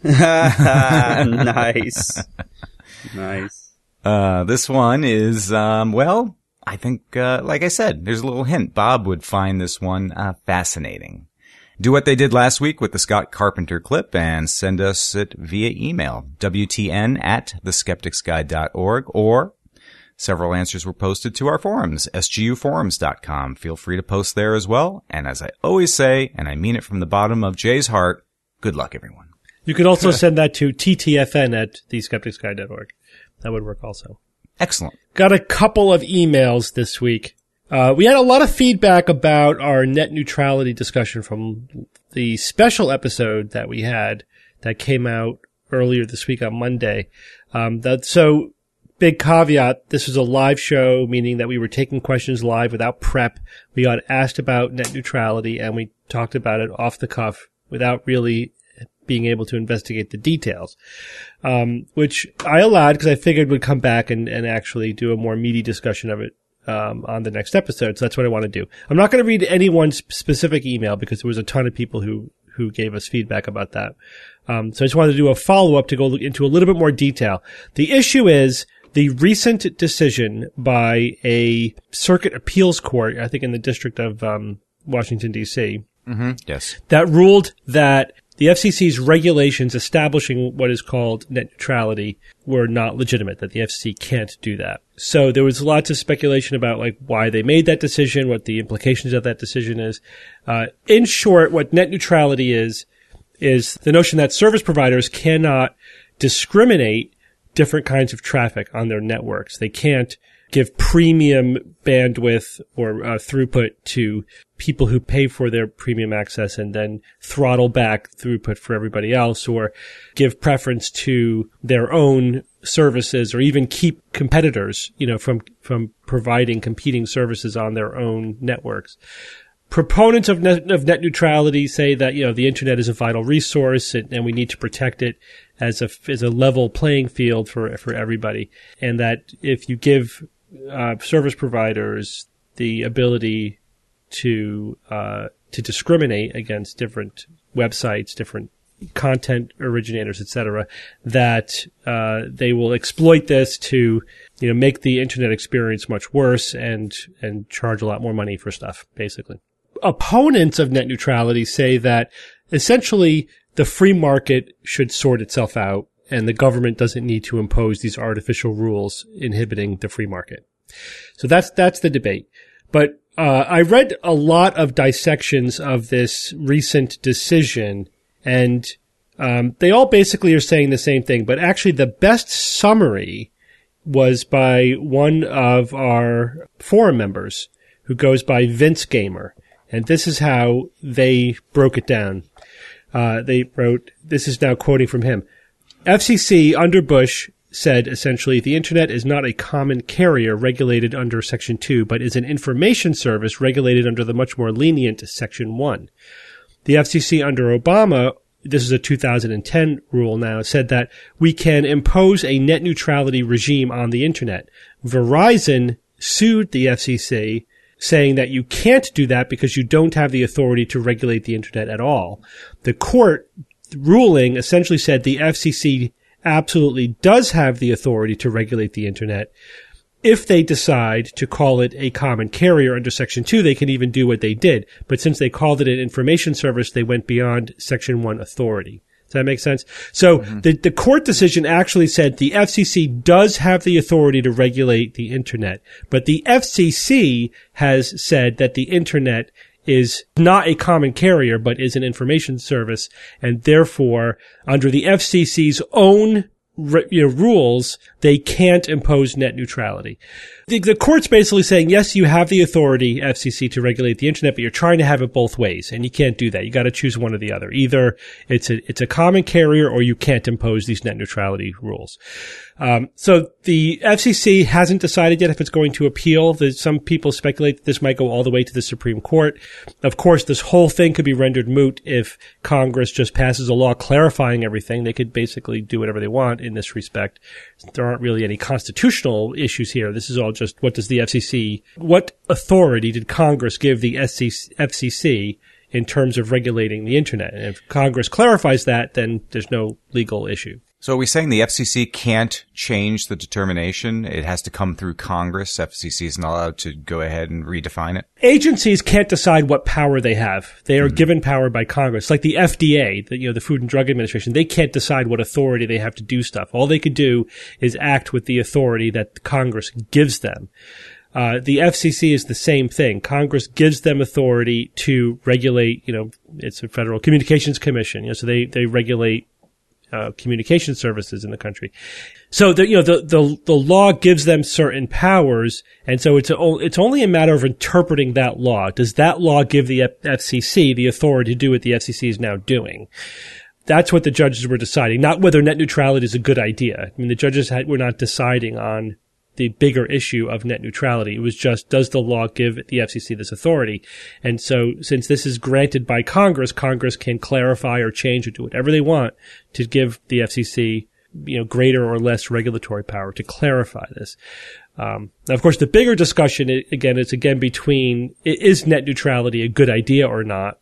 C: Nice. Nice.
E: Uh, this one is, um, well, I think, uh, like I said, there's a little hint. Bob would find this one, uh, fascinating. Do what they did last week with the Scott Carpenter clip and send us it via email, W T N at the skeptics guide dot org, or several answers were posted to our forums, S G U forums dot com. Feel free to post there as well. And as I always say, and I mean it from the bottom of Jay's heart, good luck, everyone.
B: You could also send that to T T F N at the skeptics guide dot org. That would work also.
E: Excellent.
B: Got a couple of emails this week. Uh, we had a lot of feedback about our net neutrality discussion from the special episode that we had that came out earlier this week on Monday. Um, that, so big caveat, this was a live show, meaning that we were taking questions live without prep. We got asked about net neutrality and we talked about it off the cuff without really being able to investigate the details, um, which I allowed because I figured we'd come back and, and actually do a more meaty discussion of it um, on the next episode. So that's what I want to do. I'm not going to read any one specific email because there was a ton of people who who gave us feedback about that. Um, so I just wanted to do a follow-up to go into a little bit more detail. The issue is the recent decision by a circuit appeals court, I think in the district of um, Washington, D C,
E: Mm-hmm. Yes.
B: that ruled that the F C C's regulations establishing what is called net neutrality were not legitimate, that the F C C can't do that. So there was lots of speculation about like why they made that decision, what the implications of that decision is. Uh, in short, what net neutrality is, is the notion that service providers cannot discriminate different kinds of traffic on their networks. They can't give premium bandwidth or uh, throughput to people who pay for their premium access and then throttle back throughput for everybody else, or give preference to their own services, or even keep competitors, you know, from from providing competing services on their own networks. Proponents of net, of net neutrality say that, you know, the internet is a vital resource and, and we need to protect it as a as a level playing field for for everybody, and that if you give uh, service providers the ability to uh, to discriminate against different websites, different content originators, et cetera, that uh, they will exploit this to, you know, make the internet experience much worse and and charge a lot more money for stuff, basically. Opponents of net neutrality say that essentially the free market should sort itself out and the government doesn't need to impose these artificial rules inhibiting the free market. So that's that's the debate. But uh I read a lot of dissections of this recent decision, and um they all basically are saying the same thing, but actually the best summary was by one of our forum members who goes by Vince Gamer. And this is how they broke it down. Uh, they wrote, this is now quoting from him. F C C under Bush said essentially the internet is not a common carrier regulated under Section two, but is an information service regulated under the much more lenient Section one. The F C C under Obama, this is a two thousand ten rule now, said that we can impose a net neutrality regime on the internet. Verizon sued the F C C saying that you can't do that because you don't have the authority to regulate the internet at all. The court ruling essentially said the F C C absolutely does have the authority to regulate the internet. If they decide to call it a common carrier under Section two, they can even do what they did. But since they called it an information service, they went beyond Section one authority. Does that make sense? So mm-hmm. the, the court decision actually said the F C C does have the authority to regulate the internet, but the F C C has said that the internet is not a common carrier, but is an information service, and therefore, under the F C C's own you know, rules, they can't impose net neutrality. The, the court's basically saying, yes, you have the authority, F C C, to regulate the internet, but you're trying to have it both ways, and you can't do that. You got to choose one or the other. Either it's a it's a common carrier, or you can't impose these net neutrality rules. Um, so the F C C hasn't decided yet if it's going to appeal. There's, some people speculate that this might go all the way to the Supreme Court. Of course, this whole thing could be rendered moot if Congress just passes a law clarifying everything. They could basically do whatever they want in this respect. There aren't really any constitutional issues here. This is all just what does the F C C, what authority did Congress give the F C C in terms of regulating the internet? And if Congress clarifies that, then there's no legal issue.
E: So are we saying the F C C can't change the determination? It has to come through Congress. F C C is not allowed to go ahead and redefine it?
B: Agencies can't decide what power they have. They are mm-hmm. given power by Congress. Like the F D A, the, you know, the Food and Drug Administration, they can't decide what authority they have to do stuff. All they could do is act with the authority that Congress gives them. Uh, the F C C is the same thing. Congress gives them authority to regulate, you know, it's a Federal Communications Commission, you know, so they, they regulate Uh, communication services in the country. So the, you know, the, the, the law gives them certain powers. And so it's a, it's only a matter of interpreting that law. Does that law give the F C C the authority to do what the F C C is now doing? That's what the judges were deciding, not whether net neutrality is a good idea. I mean, the judges had, were not deciding on the bigger issue of net neutrality. It was just, does the law give the F C C this authority? And so, since this is granted by Congress, Congress can clarify or change or do whatever they want to give the F C C, you know, greater or less regulatory power to clarify this. Um, now, of course, the bigger discussion, again, is again between, is net neutrality a good idea or not?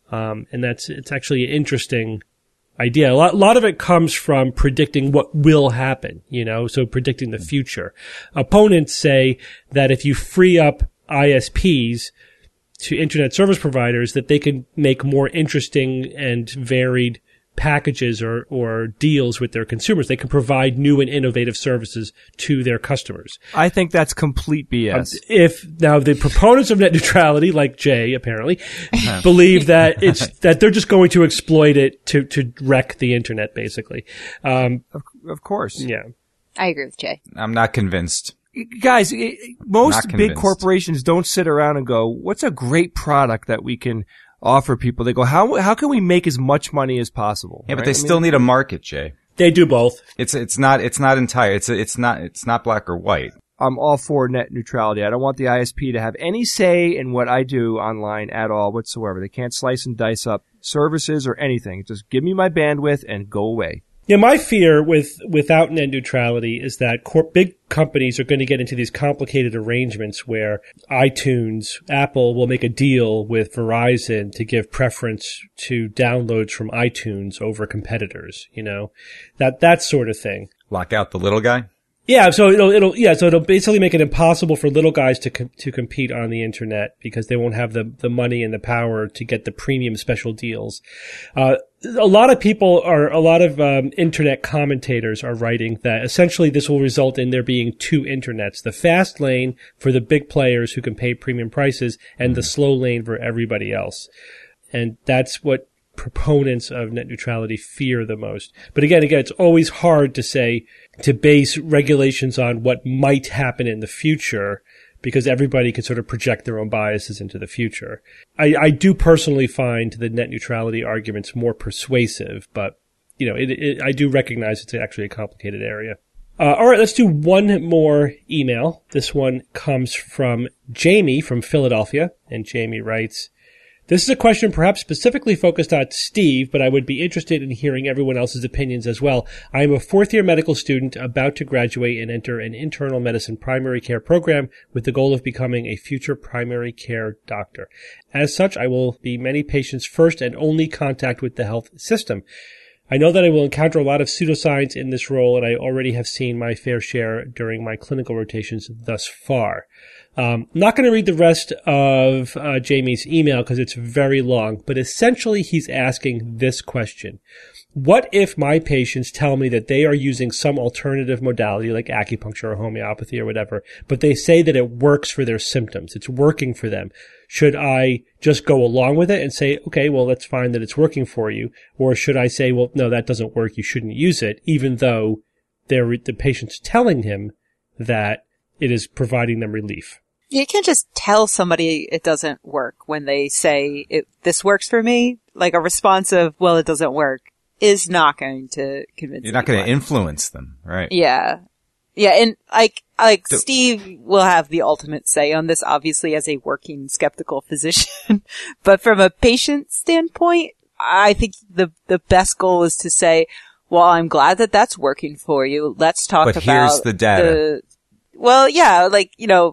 B: Um, and that's, it's actually an interesting idea. A lot, a lot of it comes from predicting what will happen, you know, so predicting the future. Opponents say that if you free up I S Ps to internet service providers, that they can make more interesting and varied packages or, or deals with their consumers. They can provide new and innovative services to their customers.
F: I think that's complete B S.
B: Um, if now the proponents of net neutrality, like Jay apparently, believe that it's that they're just going to exploit it to to wreck the internet, basically. Um,
F: of, of course,
B: yeah.
D: I agree with Jay.
E: I'm not convinced.
F: Guys, it, most
E: Not
F: big
E: convinced.
F: corporations don't sit around and go, "What's a great product that we can offer people?" They go, "How how can we make as much money as possible?"
E: Yeah, but
F: right?
E: they
F: I
E: still
F: mean,
E: need a market, Jay.
B: They do both.
E: It's it's not it's not entire. It's it's not it's not black or white.
F: I'm all for net neutrality. I don't want the I S P to have any say in what I do online at all whatsoever. They can't slice and dice up services or anything. Just give me my bandwidth and go away.
B: Yeah, my fear with without net neutrality is that cor- big companies are going to get into these complicated arrangements where iTunes, Apple will make a deal with Verizon to give preference to downloads from iTunes over competitors, you know, that that sort of thing.
E: Lock out the little guy.
B: Yeah, so it'll it'll yeah, so it'll basically make it impossible for little guys to com- to compete on the internet because they won't have the the money and the power to get the premium special deals. Uh, a lot of people are a lot of um, internet commentators are writing that essentially this will result in there being two internets: the fast lane for the big players who can pay premium prices, and the slow lane for everybody else. And that's what proponents of net neutrality fear the most. But again, again, it's always hard to say, to base regulations on what might happen in the future, because everybody can sort of project their own biases into the future. I, I do personally find the net neutrality arguments more persuasive, but, you know, it, it, I do recognize it's actually a complicated area. Uh, all right, let's do one more email. This one comes from Jamie from Philadelphia, and Jamie writes, "This is a question perhaps specifically focused on Steve, but I would be interested in hearing everyone else's opinions as well. I am a fourth-year medical student about to graduate and enter an internal medicine primary care program with the goal of becoming a future primary care doctor. As such, I will be many patients' first and only contact with the health system. I know that I will encounter a lot of pseudoscience in this role, and I already have seen my fair share during my clinical rotations thus far." Um, I'm not going to read the rest of uh, Jamie's email because it's very long, but essentially he's asking this question. What if my patients tell me that they are using some alternative modality like acupuncture or homeopathy or whatever, but they say that it works for their symptoms, it's working for them? Should I just go along with it and say, okay, well, that's fine that it's working for you? Or should I say, well, no, that doesn't work, you shouldn't use it, even though they're, the patient's telling him that it is providing them relief?
D: You can't just tell somebody it doesn't work when they say, it, this works for me. Like a response of, well, it doesn't work is not going to convince
E: You're not going to
D: anyone.
E: influence them, right?
D: Yeah. Yeah, and like, like
E: So-
D: Steve will have the ultimate say on this, obviously, as a working skeptical physician. But from a patient standpoint, I think the, the best goal is to say, well, I'm glad that that's working for you. Let's talk
E: But
D: about
E: here's the data.
D: the- well, yeah, like, you know,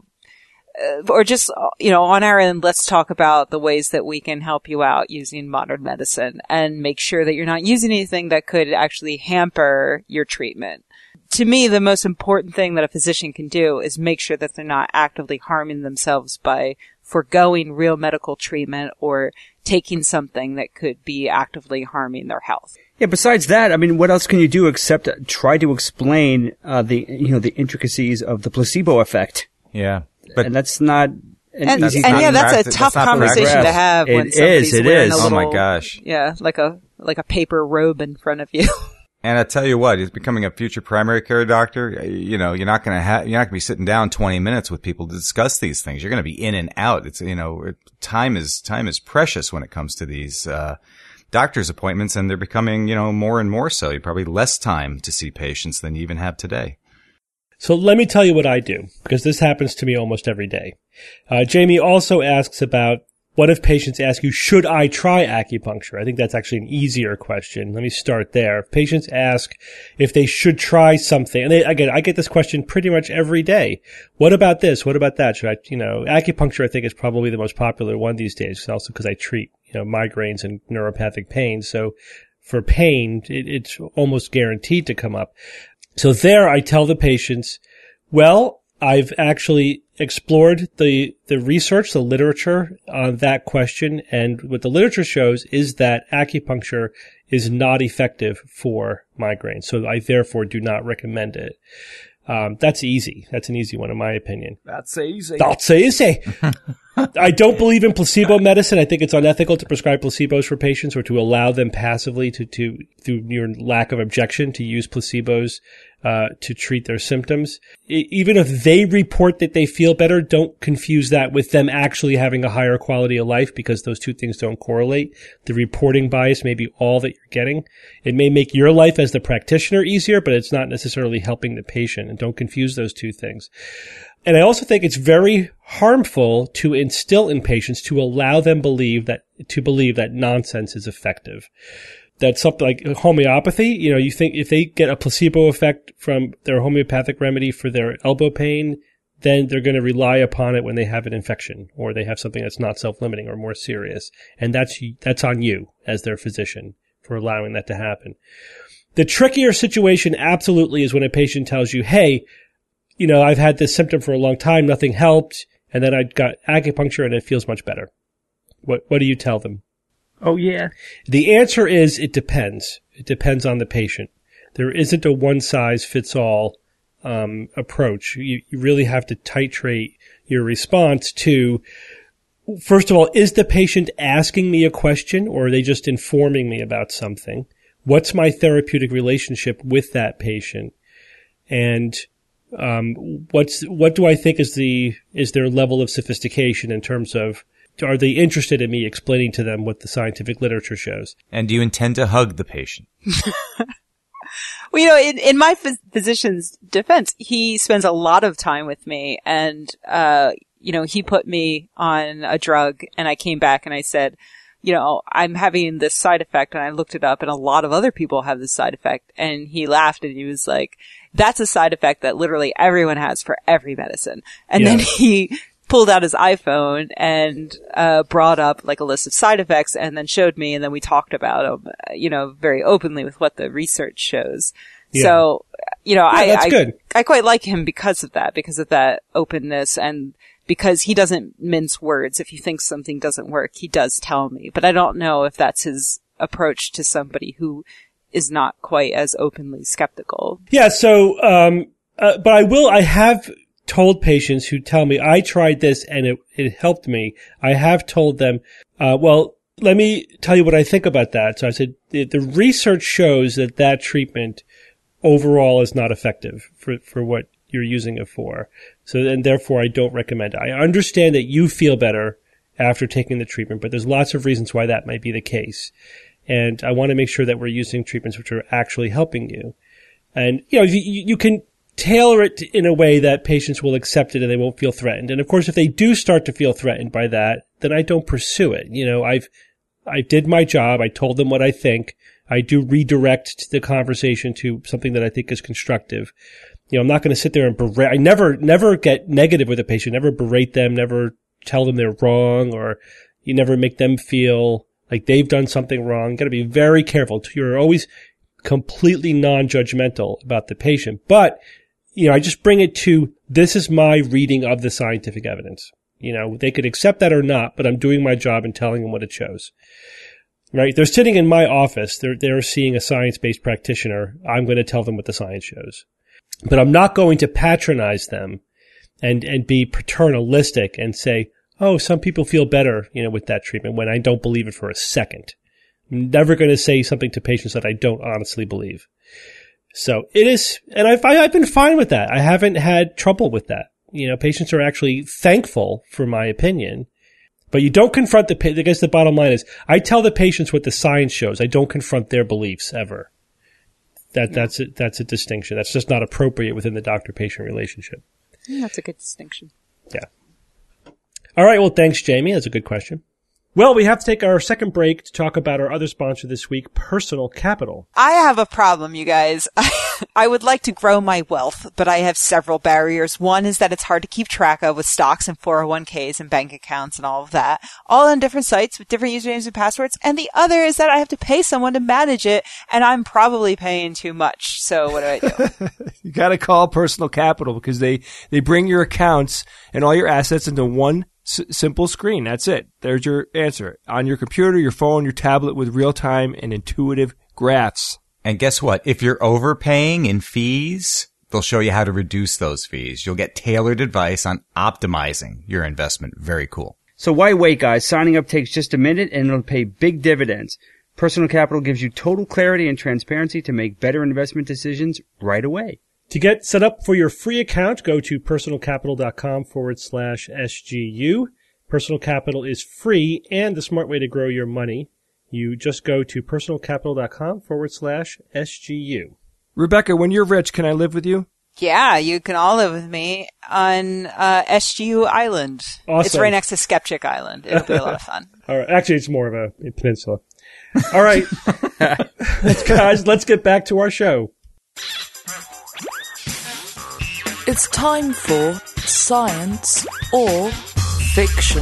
D: Uh, or just, you know, on our end, let's talk about the ways that we can help you out using modern medicine and make sure that you're not using anything that could actually hamper your treatment. To me, the most important thing that a physician can do is make sure that they're not actively harming themselves by foregoing real medical treatment or taking something that could be actively harming their health.
C: Yeah, besides that, I mean, what else can you do except try to explain uh, the, you know, the intricacies of the placebo effect?
E: Yeah. But
C: And that's not an
D: And,
C: easy
D: and
C: thing.
D: yeah, that's a
E: practice-
D: tough
E: that's not
D: conversation
C: practice.
D: to have when
C: It
D: somebody's
C: is, it
D: wearing
C: is.
D: a
E: Oh
D: little,
E: my gosh.
D: yeah, like a, like a paper robe in front of you.
E: And I tell you what, he's becoming a future primary care doctor. You know, you're not going to have, you're not going to be sitting down twenty minutes with people to discuss these things. You're going to be in and out. It's, you know, it, time is, time is precious when it comes to these, uh, doctor's appointments, and they're becoming, you know, more and more so. You probably less time to see patients than you even have today.
B: So let me tell you what I do, because this happens to me almost every day. Uh, Jamie also asks about, what if patients ask you, should I try acupuncture? I think that's actually an easier question. Let me start there. If patients ask if they should try something, and they, again, I get this question pretty much every day. What about this? What about that? Should I, you know, acupuncture I think is probably the most popular one these days, also because I treat, you you know, migraines and neuropathic pain. So for pain, it, it's almost guaranteed to come up. So there I tell the patients, well, I've actually explored the, the research, the literature on that question. And what the literature shows is that acupuncture is not effective for migraine. So I therefore do not recommend it. Um, that's easy. That's an easy one in my opinion.
F: That's easy.
B: That's easy. I don't believe in placebo medicine. I think it's unethical to prescribe placebos for patients or to allow them passively to, to, through your lack of objection, to use placebos, uh, to treat their symptoms. I, even if they report that they feel better, don't confuse that with them actually having a higher quality of life, because those two things don't correlate. The reporting bias may be all that you're getting. It may make your life as the practitioner easier, but it's not necessarily helping the patient. And don't confuse those two things. And I also think it's very harmful to instill in patients, to allow them believe that, to believe that nonsense is effective. That something like homeopathy, you know, you think if they get a placebo effect from their homeopathic remedy for their elbow pain, then they're going to rely upon it when they have an infection or they have something that's not self-limiting or more serious. And that's, that's on you as their physician for allowing that to happen. The trickier situation absolutely is when a patient tells you, hey, you know, I've had this symptom for a long time, nothing helped, and then I got acupuncture and it feels much better. What, what do you tell them?
C: Oh, yeah.
B: The answer is it depends. It depends on the patient. There isn't a one-size-fits-all um, approach. You, you really have to titrate your response to, first of all, is the patient asking me a question or are they just informing me about something? What's my therapeutic relationship with that patient? And um, what's what do I think is the is their level of sophistication in terms of, are they interested in me explaining to them what the scientific literature shows?
E: And do you intend to hug the patient?
D: Well, you know, in, in my phys- physician's defense, he spends a lot of time with me, and uh, you know, he put me on a drug, and I came back and I said, you know, I'm having this side effect, and I looked it up, and a lot of other people have this side effect. And he laughed and he was like, that's a side effect that literally everyone has for every medicine. And yeah. Then he pulled out his iPhone and uh brought up like a list of side effects and then showed me, and then we talked about them, you know, very openly with what the research shows. Yeah. So, you know,
B: yeah,
D: I,
B: that's
D: I,
B: good.
D: I quite like him because of that, because of that openness, and because he doesn't mince words. If he thinks something doesn't work, he does tell me. But I don't know if that's his approach to somebody who is not quite as openly skeptical.
B: Yeah. So, um, uh, but I will, I have told patients who tell me I tried this and it, it helped me. I have told them, uh, well, let me tell you what I think about that. So I said, the, the research shows that that treatment overall is not effective for, for what you're using it for. So, and therefore I don't recommend it. I understand that you feel better after taking the treatment, but there's lots of reasons why that might be the case. And I want to make sure that we're using treatments which are actually helping you. And, you know, you, you can tailor it in a way that patients will accept it and they won't feel threatened. And of course, if they do start to feel threatened by that, then I don't pursue it. You know, I've, I did my job. I told them what I think. I do redirect the conversation to something that I think is constructive. You know, I'm not going to sit there and berate. I never, never get negative with a patient, never berate them, never tell them they're wrong, or you never make them feel like they've done something wrong. You got to be very careful. You're always completely non-judgmental about the patient. But, you know, I just bring it to, this is my reading of the scientific evidence. You know, they could accept that or not, but I'm doing my job and telling them what it shows. Right? They're sitting in my office. They're, they're seeing a science-based practitioner. I'm going to tell them what the science shows. But I'm not going to patronize them and, and be paternalistic and say, oh, some people feel better, you know, with that treatment, when I don't believe it for a second. I'm never going to say something to patients that I don't honestly believe. So it is, and I've, I've been fine with that. I haven't had trouble with that. You know, patients are actually thankful for my opinion, but you don't confront the, I guess the bottom line is, I tell the patients what the science shows. I don't confront their beliefs ever. That, that's a, that's a distinction. That's just not appropriate within the doctor-patient relationship.
D: Yeah, that's a good distinction.
B: Yeah. All right. Well, thanks, Jamie. That's a good question. Well, we have to take our second break to talk about our other sponsor this week, Personal Capital.
D: I have a problem, you guys. I would like to grow my wealth, but I have several barriers. One is that it's hard to keep track of with stocks and four oh one k's and bank accounts and all of that, all on different sites with different usernames and passwords. And the other is that I have to pay someone to manage it, and I'm probably paying too much. So what do I do?
F: You got to call Personal Capital because they, they bring your accounts and all your assets into one S- simple screen. That's it. There's your answer. On your computer, your phone, your tablet with real-time and intuitive graphs.
E: And guess what? If you're overpaying in fees, they'll show you how to reduce those fees. You'll get tailored advice on optimizing your investment. Very cool.
C: So why wait, guys? Signing up takes just a minute and it'll pay big dividends. Personal Capital gives you total clarity and transparency to make better investment decisions right away.
B: To get set up for your free account, go to personalcapital.com forward slash SGU. Personal Capital is free and the smart way to grow your money. You just go to personalcapital.com forward slash SGU.
F: Rebecca, when you're rich, can I live with you?
D: Yeah, you can all live with me on uh, S G U Island.
B: Awesome.
D: It's right next to Skeptic Island. It'll be a lot of fun.
B: All right. Actually, it's more of a peninsula. All right. let's, guys, let's get back to our show.
A: It's time for Science or Fiction.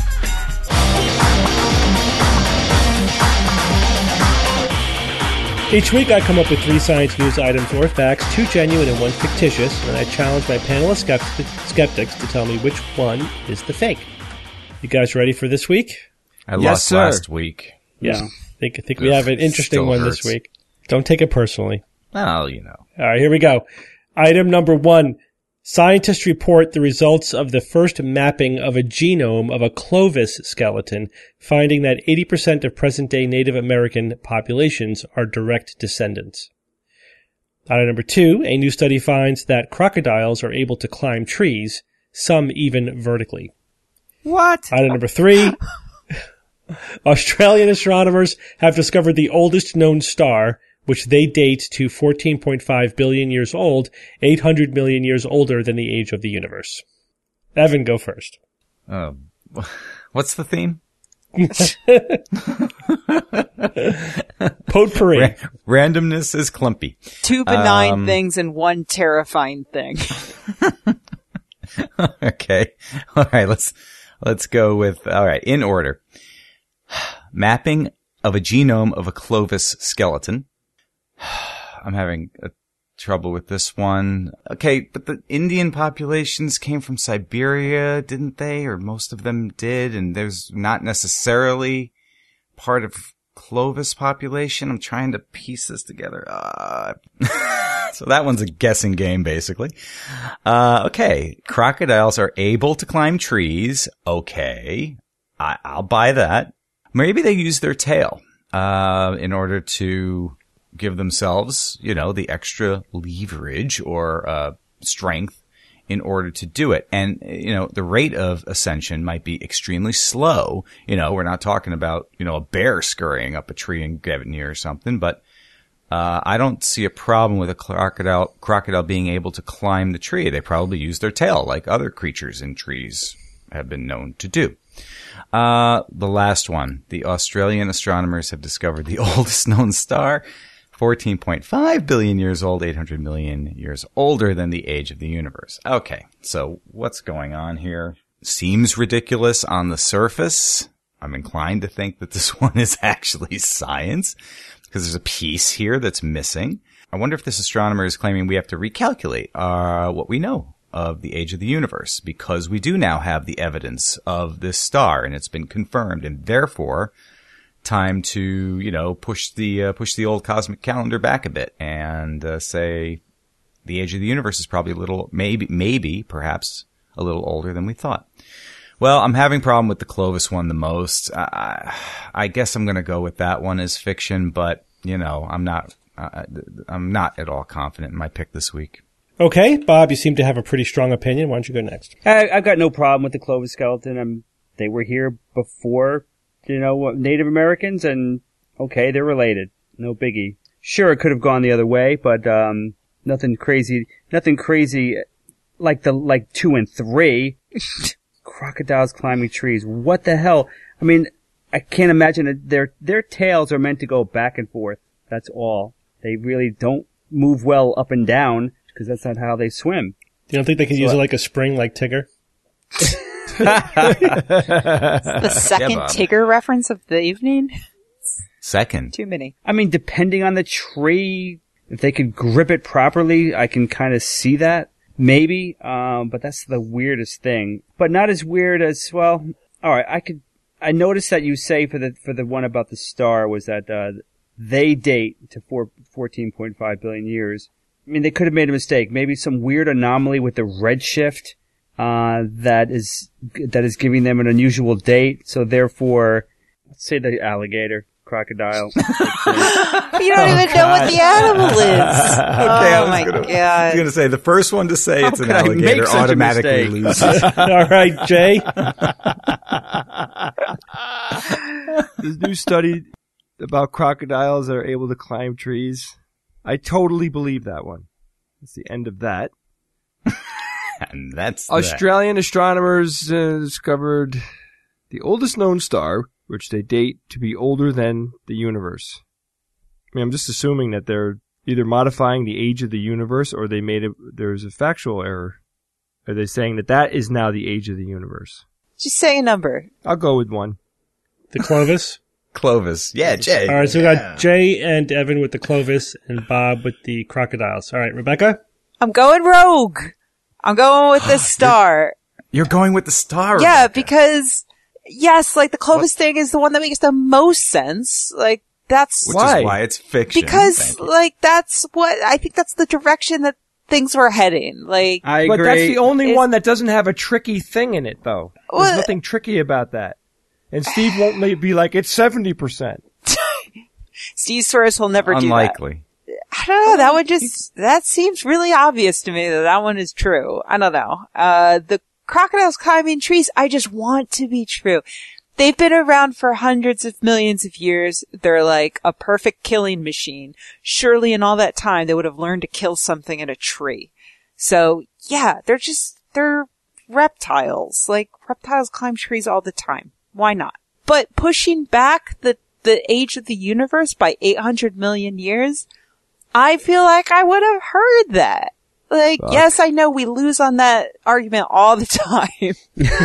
B: Each week I come up with three science news items or facts, two genuine and one fictitious, and I challenge my panel of skeptics to tell me which one is the fake. You guys ready for this week?
E: I
F: Yes,
E: lost
F: sir.
E: last week.
B: Yeah. I think, I think we have an interesting
E: Still
B: one
E: hurts.
B: this week. Don't take it personally.
E: Well, you know.
B: All right, here we go. Item number one. Scientists report the results of the first mapping of a genome of a Clovis skeleton, finding that eighty percent of present-day Native American populations are direct descendants. Item number two. A new study finds that crocodiles are able to climb trees, some even vertically.
F: What?
B: Item number three. Australian astronomers have discovered the oldest known star, which they date to fourteen point five billion years old, eight hundred million years older than the age of the universe. Evan, go first.
E: Oh, what's the theme?
B: Potpourri.
E: Ra- randomness is clumpy.
D: Two benign
E: Um,
D: things and one terrifying thing.
E: Okay. All right. Let's, let's go with, all right. In order. Mapping of a genome of a Clovis skeleton. I'm having a trouble with this one. Okay, but the Indian populations came from Siberia, didn't they? Or most of them did, and there's not necessarily part of Clovis population. I'm trying to piece this together. Uh, so that one's a guessing game, basically. Uh, okay, crocodiles are able to climb trees. Okay, I- I'll buy that. Maybe they use their tail uh, in order to give themselves, you know, the extra leverage or uh, strength in order to do it. And, you know, the rate of ascension might be extremely slow. You know, we're not talking about, you know, a bear scurrying up a tree and getting near or something, but uh, I don't see a problem with a crocodile, crocodile being able to climb the tree. They probably use their tail like other creatures in trees have been known to do. Uh, the last one, the Australian astronomers have discovered the oldest known star, fourteen point five billion years old, eight hundred million years older than the age of the universe. Okay, so what's going on here? Seems ridiculous on the surface. I'm inclined to think that this one is actually science because there's a piece here that's missing. I wonder if this astronomer is claiming we have to recalculate uh, what we know of the age of the universe because we do now have the evidence of this star and it's been confirmed, and therefore time to, you know, push the uh, push the old cosmic calendar back a bit and uh, say the age of the universe is probably a little, maybe, maybe, perhaps a little older than we thought. Well, I'm having a problem with the Clovis one the most. I, I guess I'm going to go with that one as fiction, but you know, I'm not, uh, I'm not at all confident in my pick this week.
B: Okay, Bob, you seem to have a pretty strong opinion. Why don't you go next?
C: I, I've got no problem with the Clovis skeleton. I'm, they were here before, you know, Native Americans, and okay, they're related. No biggie. Sure, it could have gone the other way, but um, nothing crazy. Nothing crazy like the like two and three. Crocodiles climbing trees. What the hell? I mean, I can't imagine that their their tails are meant to go back and forth. That's all. They really don't move well up and down because that's not how they swim.
B: You don't think they can so, use it like a spring, like Tigger?
D: The second yeah, Tigger reference of the evening?
E: Second.
D: Too many.
C: I mean, depending on the tree, if they could grip it properly, I can kind of see that. Maybe. Um, but that's the weirdest thing. But not as weird as, well, alright, I could, I noticed that you say for the, for the one about the star was that, uh, they date to four, fourteen point five billion years. I mean, they could have made a mistake. Maybe some weird anomaly with the redshift, uh, that is, that is giving them an unusual date. So therefore, let's say the alligator, crocodile.
D: You don't even oh, know what the animal is.
E: Okay,
D: oh
E: I was
D: my
E: gonna,
D: God.
E: I was going to say, the first one to say
C: How
E: it's an
C: could I
E: alligator
C: make such a
E: automatically
C: mistake?
E: loses.
B: All right, Jay.
F: This new study about crocodiles that are able to climb trees. I totally believe that one. That's the end of that.
E: And that's
F: Australian that. astronomers uh, discovered the oldest known star, which they date to be older than the universe. I mean, I'm just assuming that they're either modifying the age of the universe or they made it, there's a factual error. Are they saying that that is now the age of the universe?
D: Just say a number.
F: I'll go with one.
B: The Clovis?
E: Clovis. Yeah, Jay.
B: All right, so we
E: yeah.
B: got Jay and Evan with the Clovis and Bob with the crocodiles. All right, Rebecca?
D: I'm going rogue. I'm going with the star.
E: You're going with the star,
D: Yeah,
E: Rebecca.
D: because, yes, like the Clovis
E: what?
D: thing is the one that makes the most sense. Like, that's
E: Which
F: why.
E: is why it's fiction.
D: Because, like, that's what, I think that's the direction that things were heading. Like,
C: I
F: But
C: agree.
F: that's the only
D: It's-
F: one that doesn't have a tricky thing in it, though. There's
D: Well-
F: nothing tricky about that. And Steve won't ma- be like, it's seventy percent.
D: Steve swears he'll never
E: Unlikely.
D: do that. I don't know. That would just, that seems really obvious to me that that one is true. I don't know. Uh, the crocodiles climbing trees, I just want to be true. They've been around for hundreds of millions of years. They're like a perfect killing machine. Surely in all that time, they would have learned to kill something in a tree. So yeah, they're just, they're reptiles. Like reptiles climb trees all the time. Why not? But pushing back the, the age of the universe by eight hundred million years, I feel like I would have heard that. Like, Fuck. Yes, I know we lose on that argument all the time.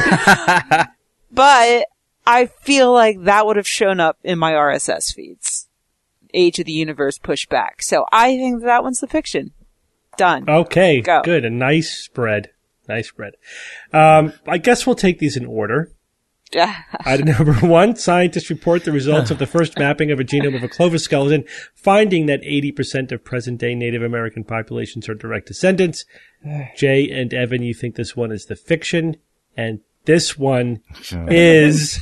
D: But I feel like that would have shown up in my R S S feeds. Age of the universe pushed back. So I think that one's the fiction. Done.
B: Okay,
D: Go.
B: Good. A nice spread. Nice spread. Um, I guess we'll take these in order. Item number one, scientists report the results of the first mapping of a genome of a Clovis skeleton, finding that eighty percent of present-day Native American populations are direct descendants. Jay and Evan, you think this one is the fiction, and this one is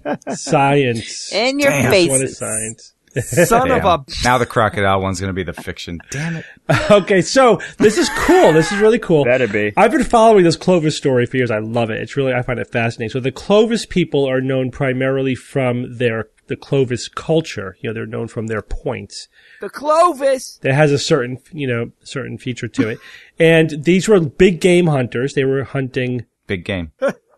B: science.
D: In your
E: Damn.
D: face.
B: This one is science.
F: Son of a...
E: Now the crocodile one's going to be the fiction. Damn it.
B: Okay, so this is cool. This is really cool.
C: Better be.
B: I've been following this Clovis story for years. I love it. It's really, I find it fascinating. So the Clovis people are known primarily from their, the Clovis culture. You know, they're known from their points.
F: The Clovis!
B: That has a certain, you know, certain feature to it. And these were big game hunters. They were hunting
E: Big game.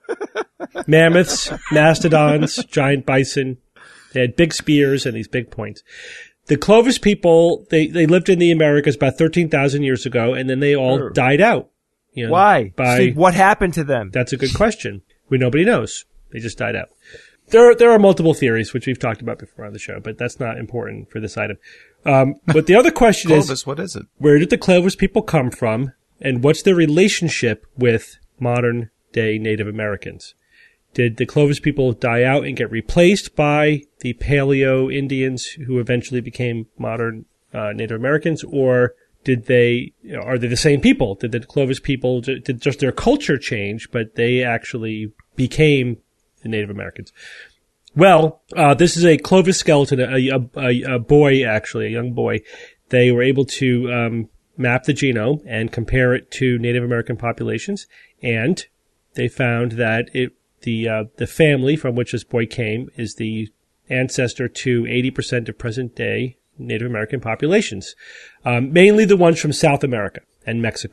B: mammoths, mastodons, giant bison. They had big spears and these big points. The Clovis people, they, they lived in the Americas about thirteen thousand years ago, and then they all
F: Sure.
B: died out. You know,
F: Why?
B: By,
F: Steve, what happened to them?
B: That's a good question. We nobody knows. They just died out. There, there are multiple theories, which we've talked about before on the show, but that's not important for this item. Um, but the other question
E: Clovis,
B: is,
E: what is it?
B: where did the Clovis people come from, and what's their relationship with modern day Native Americans? Did the Clovis people die out and get replaced by the Paleo Indians who eventually became modern uh, Native Americans, or did they, are they the same people? Did the Clovis people, did just their culture change, but they actually became the Native Americans? Well, uh, this is a Clovis skeleton, a, a, a boy, actually, a young boy. They were able to um, map the genome and compare it to Native American populations, and they found that it The uh, the family from which this boy came is the ancestor to eighty percent of present-day Native American populations, um, mainly the ones from South America and Mexico.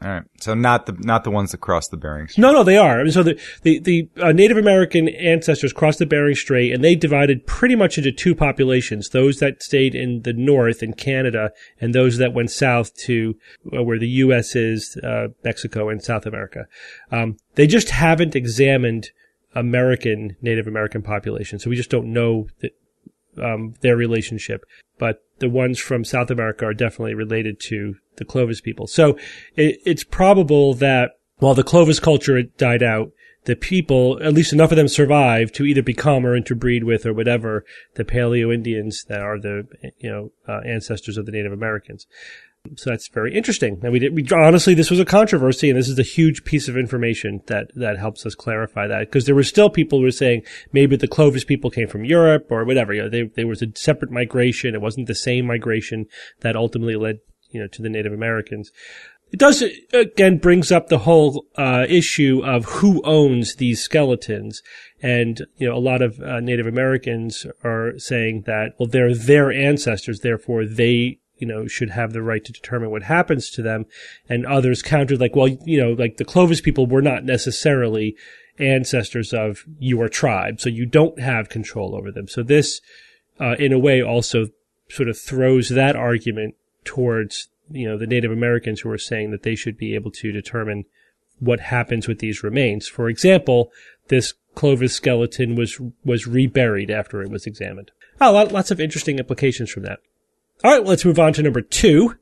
E: All right. So not the not the ones that cross the Bering Strait.
B: No, no, they are. I mean, so the the, the uh, Native American ancestors crossed the Bering Strait, and they divided pretty much into two populations: those that stayed in the north in Canada, and those that went south to uh, where the U S is, uh, Mexico, and South America. Um, they just haven't examined American Native American population, so we just don't know that, um, their relationship. But the ones from South America are definitely related to the Clovis people. So it, it's probable that while the Clovis culture died out, the people, at least enough of them survived to either become or interbreed with or whatever the Paleo-Indians that are the, you know, uh, ancestors of the Native Americans. So that's very interesting. And we did, we, honestly, this was a controversy, and this is a huge piece of information that, that helps us clarify that. Because there were still people who were saying maybe the Clovis people came from Europe or whatever. You know, they, there was a separate migration. It wasn't the same migration that ultimately led, you know, to the Native Americans. It does, again, brings up the whole, uh, issue of who owns these skeletons. And, you know, a lot of, uh, Native Americans are saying that, well, they're their ancestors, therefore they, you know, should have the right to determine what happens to them. And others countered like, well, you know, like the Clovis people were not necessarily ancestors of your tribe, so you don't have control over them. So this, uh, in a way also sort of throws that argument towards, you know, the Native Americans who are saying that they should be able to determine what happens with these remains. For example, this Clovis skeleton was, was reburied after it was examined. Oh, lots of interesting implications from that. All right, well, let's move on to number two.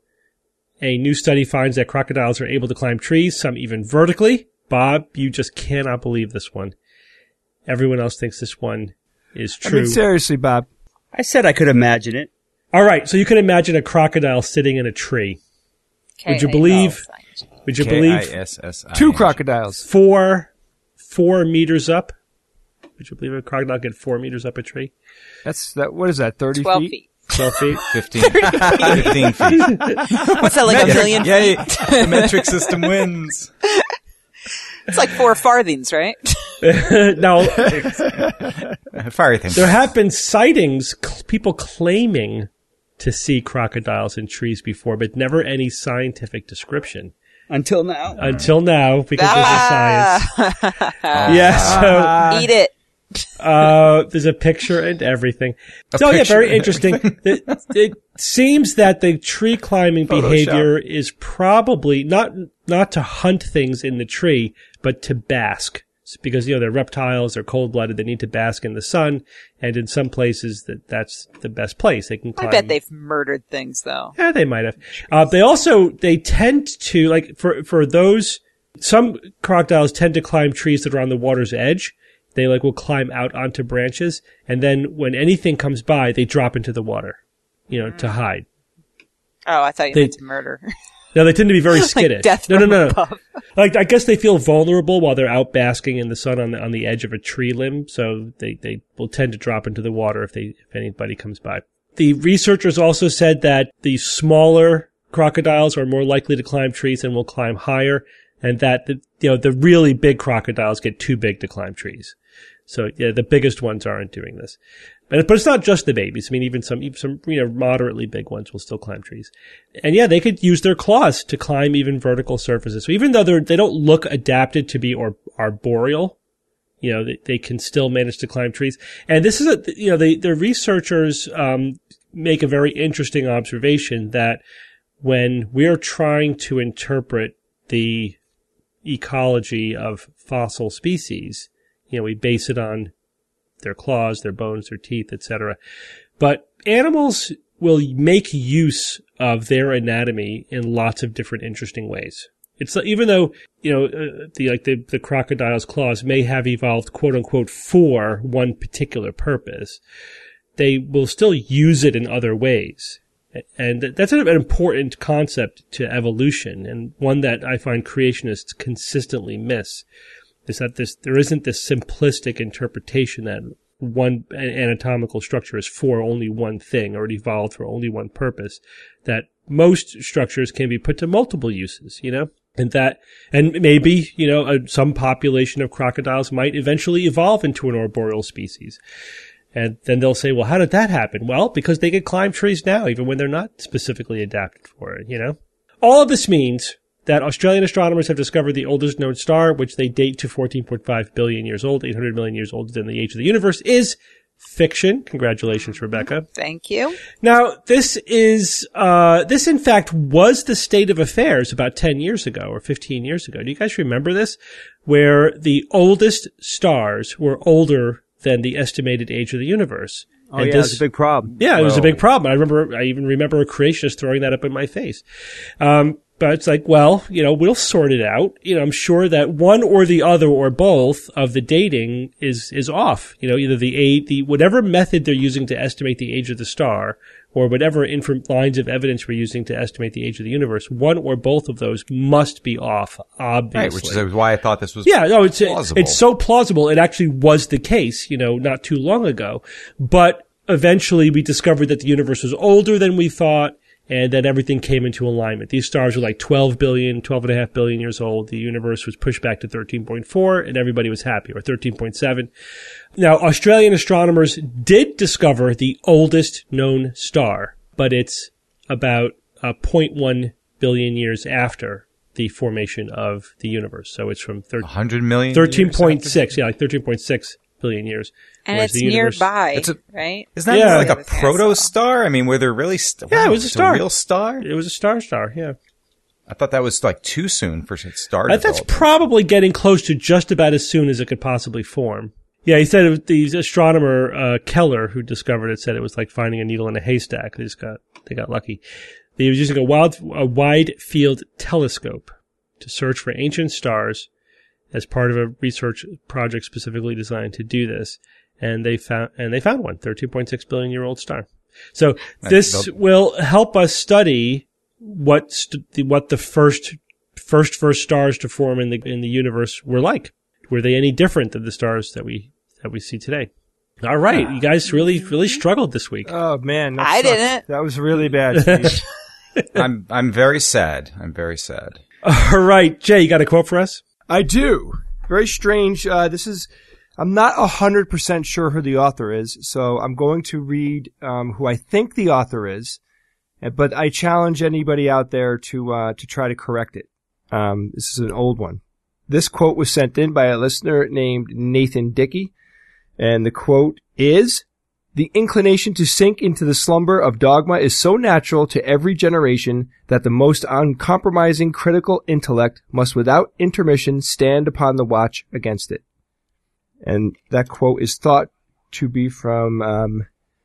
B: A new study finds that crocodiles are able to climb trees, some even vertically. Bob, you just cannot believe this one. Everyone else thinks this one is true.
F: I mean, seriously, Bob.
C: I said I could imagine it.
B: All right, so you can imagine a crocodile sitting in a tree. Would you believe? Would you believe?
E: K I S S I.
F: Two crocodiles.
B: Four, four meters up. Would you believe a crocodile get four meters up a tree?
F: That's that. What is that? Thirty
D: Twelve
F: feet?
D: feet.
B: Twelve feet.
E: Fifteen. Fifteen feet.
D: What's that, like a million?
E: Yeah, yeah, the metric system wins.
D: It's like four farthings, right?
B: No.
E: Fire thing.
B: There have been sightings, cl- people claiming to see crocodiles in trees before, but never any scientific description.
C: Until now.
B: Until now, because
D: Ah.
B: there's a science. Yeah, so
D: Eat it.
B: uh, there's a picture and everything.
E: A
B: so yeah,
E: picture.
B: very interesting. it, it seems that the tree climbing behavior is probably not not to hunt things in the tree, but to bask. It's because, you know, they're reptiles, they're cold-blooded, they need to bask in the sun, and in some places that that's the best place. They can climb.
D: I bet they've murdered things, though.
B: Yeah, they might have. Uh, they also, they tend to, like, for, for those, some crocodiles tend to climb trees that are on the water's edge. They, like, will climb out onto branches, and then when anything comes by, they drop into the water, you know, mm. to hide.
D: Oh, I thought you
B: they,
D: meant to murder.
B: No, they tend to be very skittish.
D: Like death
B: no, no, no, no.
D: above.
B: Like, I guess they feel vulnerable while they're out basking in the sun on the, on the edge of a tree limb, so they, they will tend to drop into the water if they, if anybody comes by. The researchers also said that the smaller crocodiles are more likely to climb trees and will climb higher, and that the, you know, the really big crocodiles get too big to climb trees. So, yeah, the biggest ones aren't doing this. But, but it's not just the babies. I mean, even some, even some, you know, moderately big ones will still climb trees. And yeah, they could use their claws to climb even vertical surfaces. So even though they're, they don't look adapted to be or arboreal, you know, they, they can still manage to climb trees. And this is a, you know, the, the researchers, um, make a very interesting observation that when we're trying to interpret the ecology of fossil species, you know, we base it on their claws, their bones, their teeth, et cetera. But animals will make use of their anatomy in lots of different interesting ways. It's even though, you know, uh, the like the, the crocodile's claws may have evolved, quote unquote, for one particular purpose, they will still use it in other ways. And that's an important concept to evolution, and one that I find creationists consistently miss. Is that this, there isn't this simplistic interpretation that one anatomical structure is for only one thing or it evolved for only one purpose, that most structures can be put to multiple uses, you know, and that, and maybe, you know, a, some population of crocodiles might eventually evolve into an arboreal species. And then they'll say, well, how did that happen? Well, because they can climb trees now, even when they're not specifically adapted for it, you know? All of this means that Australian astronomers have discovered the oldest known star, which they date to fourteen point five billion years old, eight hundred million years older than the age of the universe, is fiction. Congratulations, Rebecca.
D: Thank you.
B: Now, this is, uh, this in fact was the state of affairs about ten years ago or fifteen years ago. Do you guys remember this? Where the oldest stars were older than the estimated age of the universe.
C: Oh,
B: and
C: yeah,
B: this,
C: it was a big problem.
B: Yeah, it was a
E: Whoa.
B: big problem. I remember, I even remember a creationist throwing that up in my face. Um, but it's like, well, you know, we'll sort it out. You know, I'm sure that one or the other or both of the dating is, is off. You know, either the age, the, whatever method they're using to estimate the age of the star, or whatever inf- lines of evidence we're using to estimate the age of the universe, one or both of those must be off, obviously.
E: Right, which is why I thought this was
B: Yeah, no, it's,
E: plausible.
B: it's so plausible. It actually was the case, you know, not too long ago. But eventually we discovered that the universe was older than we thought, and then everything came into alignment. These stars were like twelve billion, twelve and a half billion years old. The universe was pushed back to thirteen point four, and everybody was happy, or thirteen point seven. Now, Australian astronomers did discover the oldest known star, but it's about uh, zero point one billion years after the formation of the universe. So it's from thir-
E: one hundred million
B: thirteen point six, yeah, like thirteen point six billion years.
D: And
B: Whereas
D: it's
B: the universe-
D: nearby,
E: It's a-
D: right?
E: Isn't that
B: Yeah.
E: like a
D: Yeah, it's
E: proto
D: also-
E: star? I mean, were there really? St-
B: Yeah, it
E: wow,
B: was a
E: it's
B: star.
E: real star.
B: It was a star star, yeah.
E: I thought that was like too soon for star.
B: Uh, That's
E: development.
B: probably getting close to just about as soon as it could possibly form. Yeah, he said it was the astronomer uh, Keller who discovered it said it was like finding a needle in a haystack. They just got they got lucky. He was using a wild a wide field telescope to search for ancient stars as part of a research project specifically designed to do this, and they found and they found one, thirteen point six billion year old star. So this
E: That's-
B: will help us study what st- the, what the first first first stars to form in the in the universe were like. Were they any different than the stars that we that we see today? All right, you guys really really struggled this week.
F: Oh man, that
D: I
F: sucked.
D: didn't.
F: That was really bad, Steve.
E: I'm I'm very sad. I'm very sad.
B: All right, Jay, you got a quote for us?
F: I do. Very strange. Uh, this is. I'm not a hundred percent sure who the author is, so I'm going to read um, who I think the author is, but I challenge anybody out there to uh, to try to correct it. Um, this is an old one. This quote was sent in by a listener named Nathan Dickey, and the quote is, "The inclination to sink into the slumber of dogma is so natural to every generation that the most uncompromising critical intellect must without intermission stand upon the watch against it." And that quote is thought to be from um,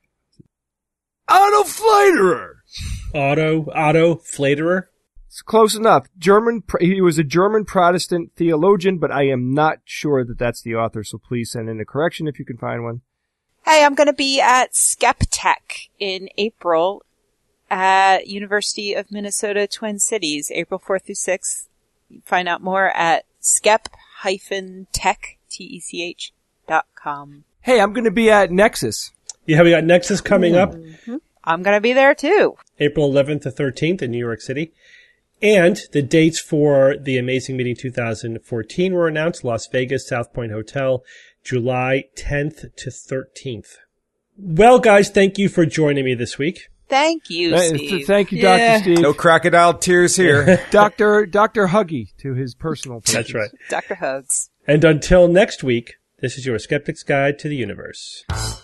F: Otto Fleiderer.
B: Otto Otto Fleiderer.
F: It's close enough. German. He was a German Protestant theologian, but I am not sure that that's the author. So please send in a correction if you can find one.
D: Hey, I'm going to be at SkepTech in April at University of Minnesota Twin Cities, April fourth through sixth. Find out more at skep dash tech, T E C H, dot com.
F: Hey, I'm going to be at Nexus.
B: Yeah, we got Nexus coming up
D: I'm going to be there too.
B: April eleventh to thirteenth in New York City. And the dates for the Amazing Meeting two thousand fourteen were announced. Las Vegas, South Point Hotel, July tenth to thirteenth. Well, guys, thank you for joining me this week.
D: Thank you,
F: Th-
D: Steve.
F: Thank you,
D: Yeah.
F: Doctor Steve.
E: No crocodile tears here.
F: Doctor Doctor Huggy to his personal
B: That's
F: patients.
B: right.
D: Doctor Hugs.
B: And until next week, this is your Skeptic's Guide to the Universe.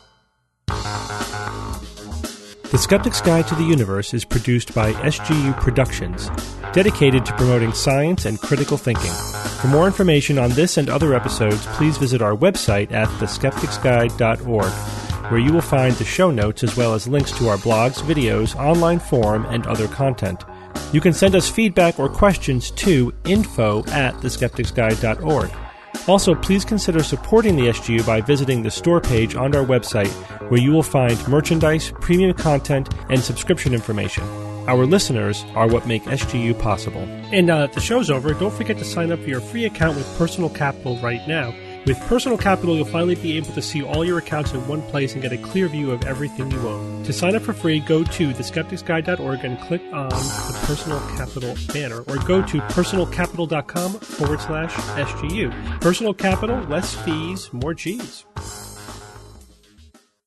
B: The Skeptic's Guide to the Universe is produced by S G U Productions, dedicated to promoting science and critical thinking. For more information on this and other episodes, please visit our website at the skeptics guide dot org, where you will find the show notes as well as links to our blogs, videos, online forum, and other content. You can send us feedback or questions to info at the skeptics guide dot org. Also, please consider supporting the S G U by visiting the store page on our website, where you will find merchandise, premium content, and subscription information. Our listeners are what make S G U possible. And now that the show's over, don't forget to sign up for your free account with Personal Capital right now. With Personal Capital, you'll finally be able to see all your accounts in one place and get a clear view of everything you own. To sign up for free, go to the skeptics guide dot org and click on the Personal Capital banner, or go to personal capital dot com forward slash S G U. Personal Capital, less fees, more G's.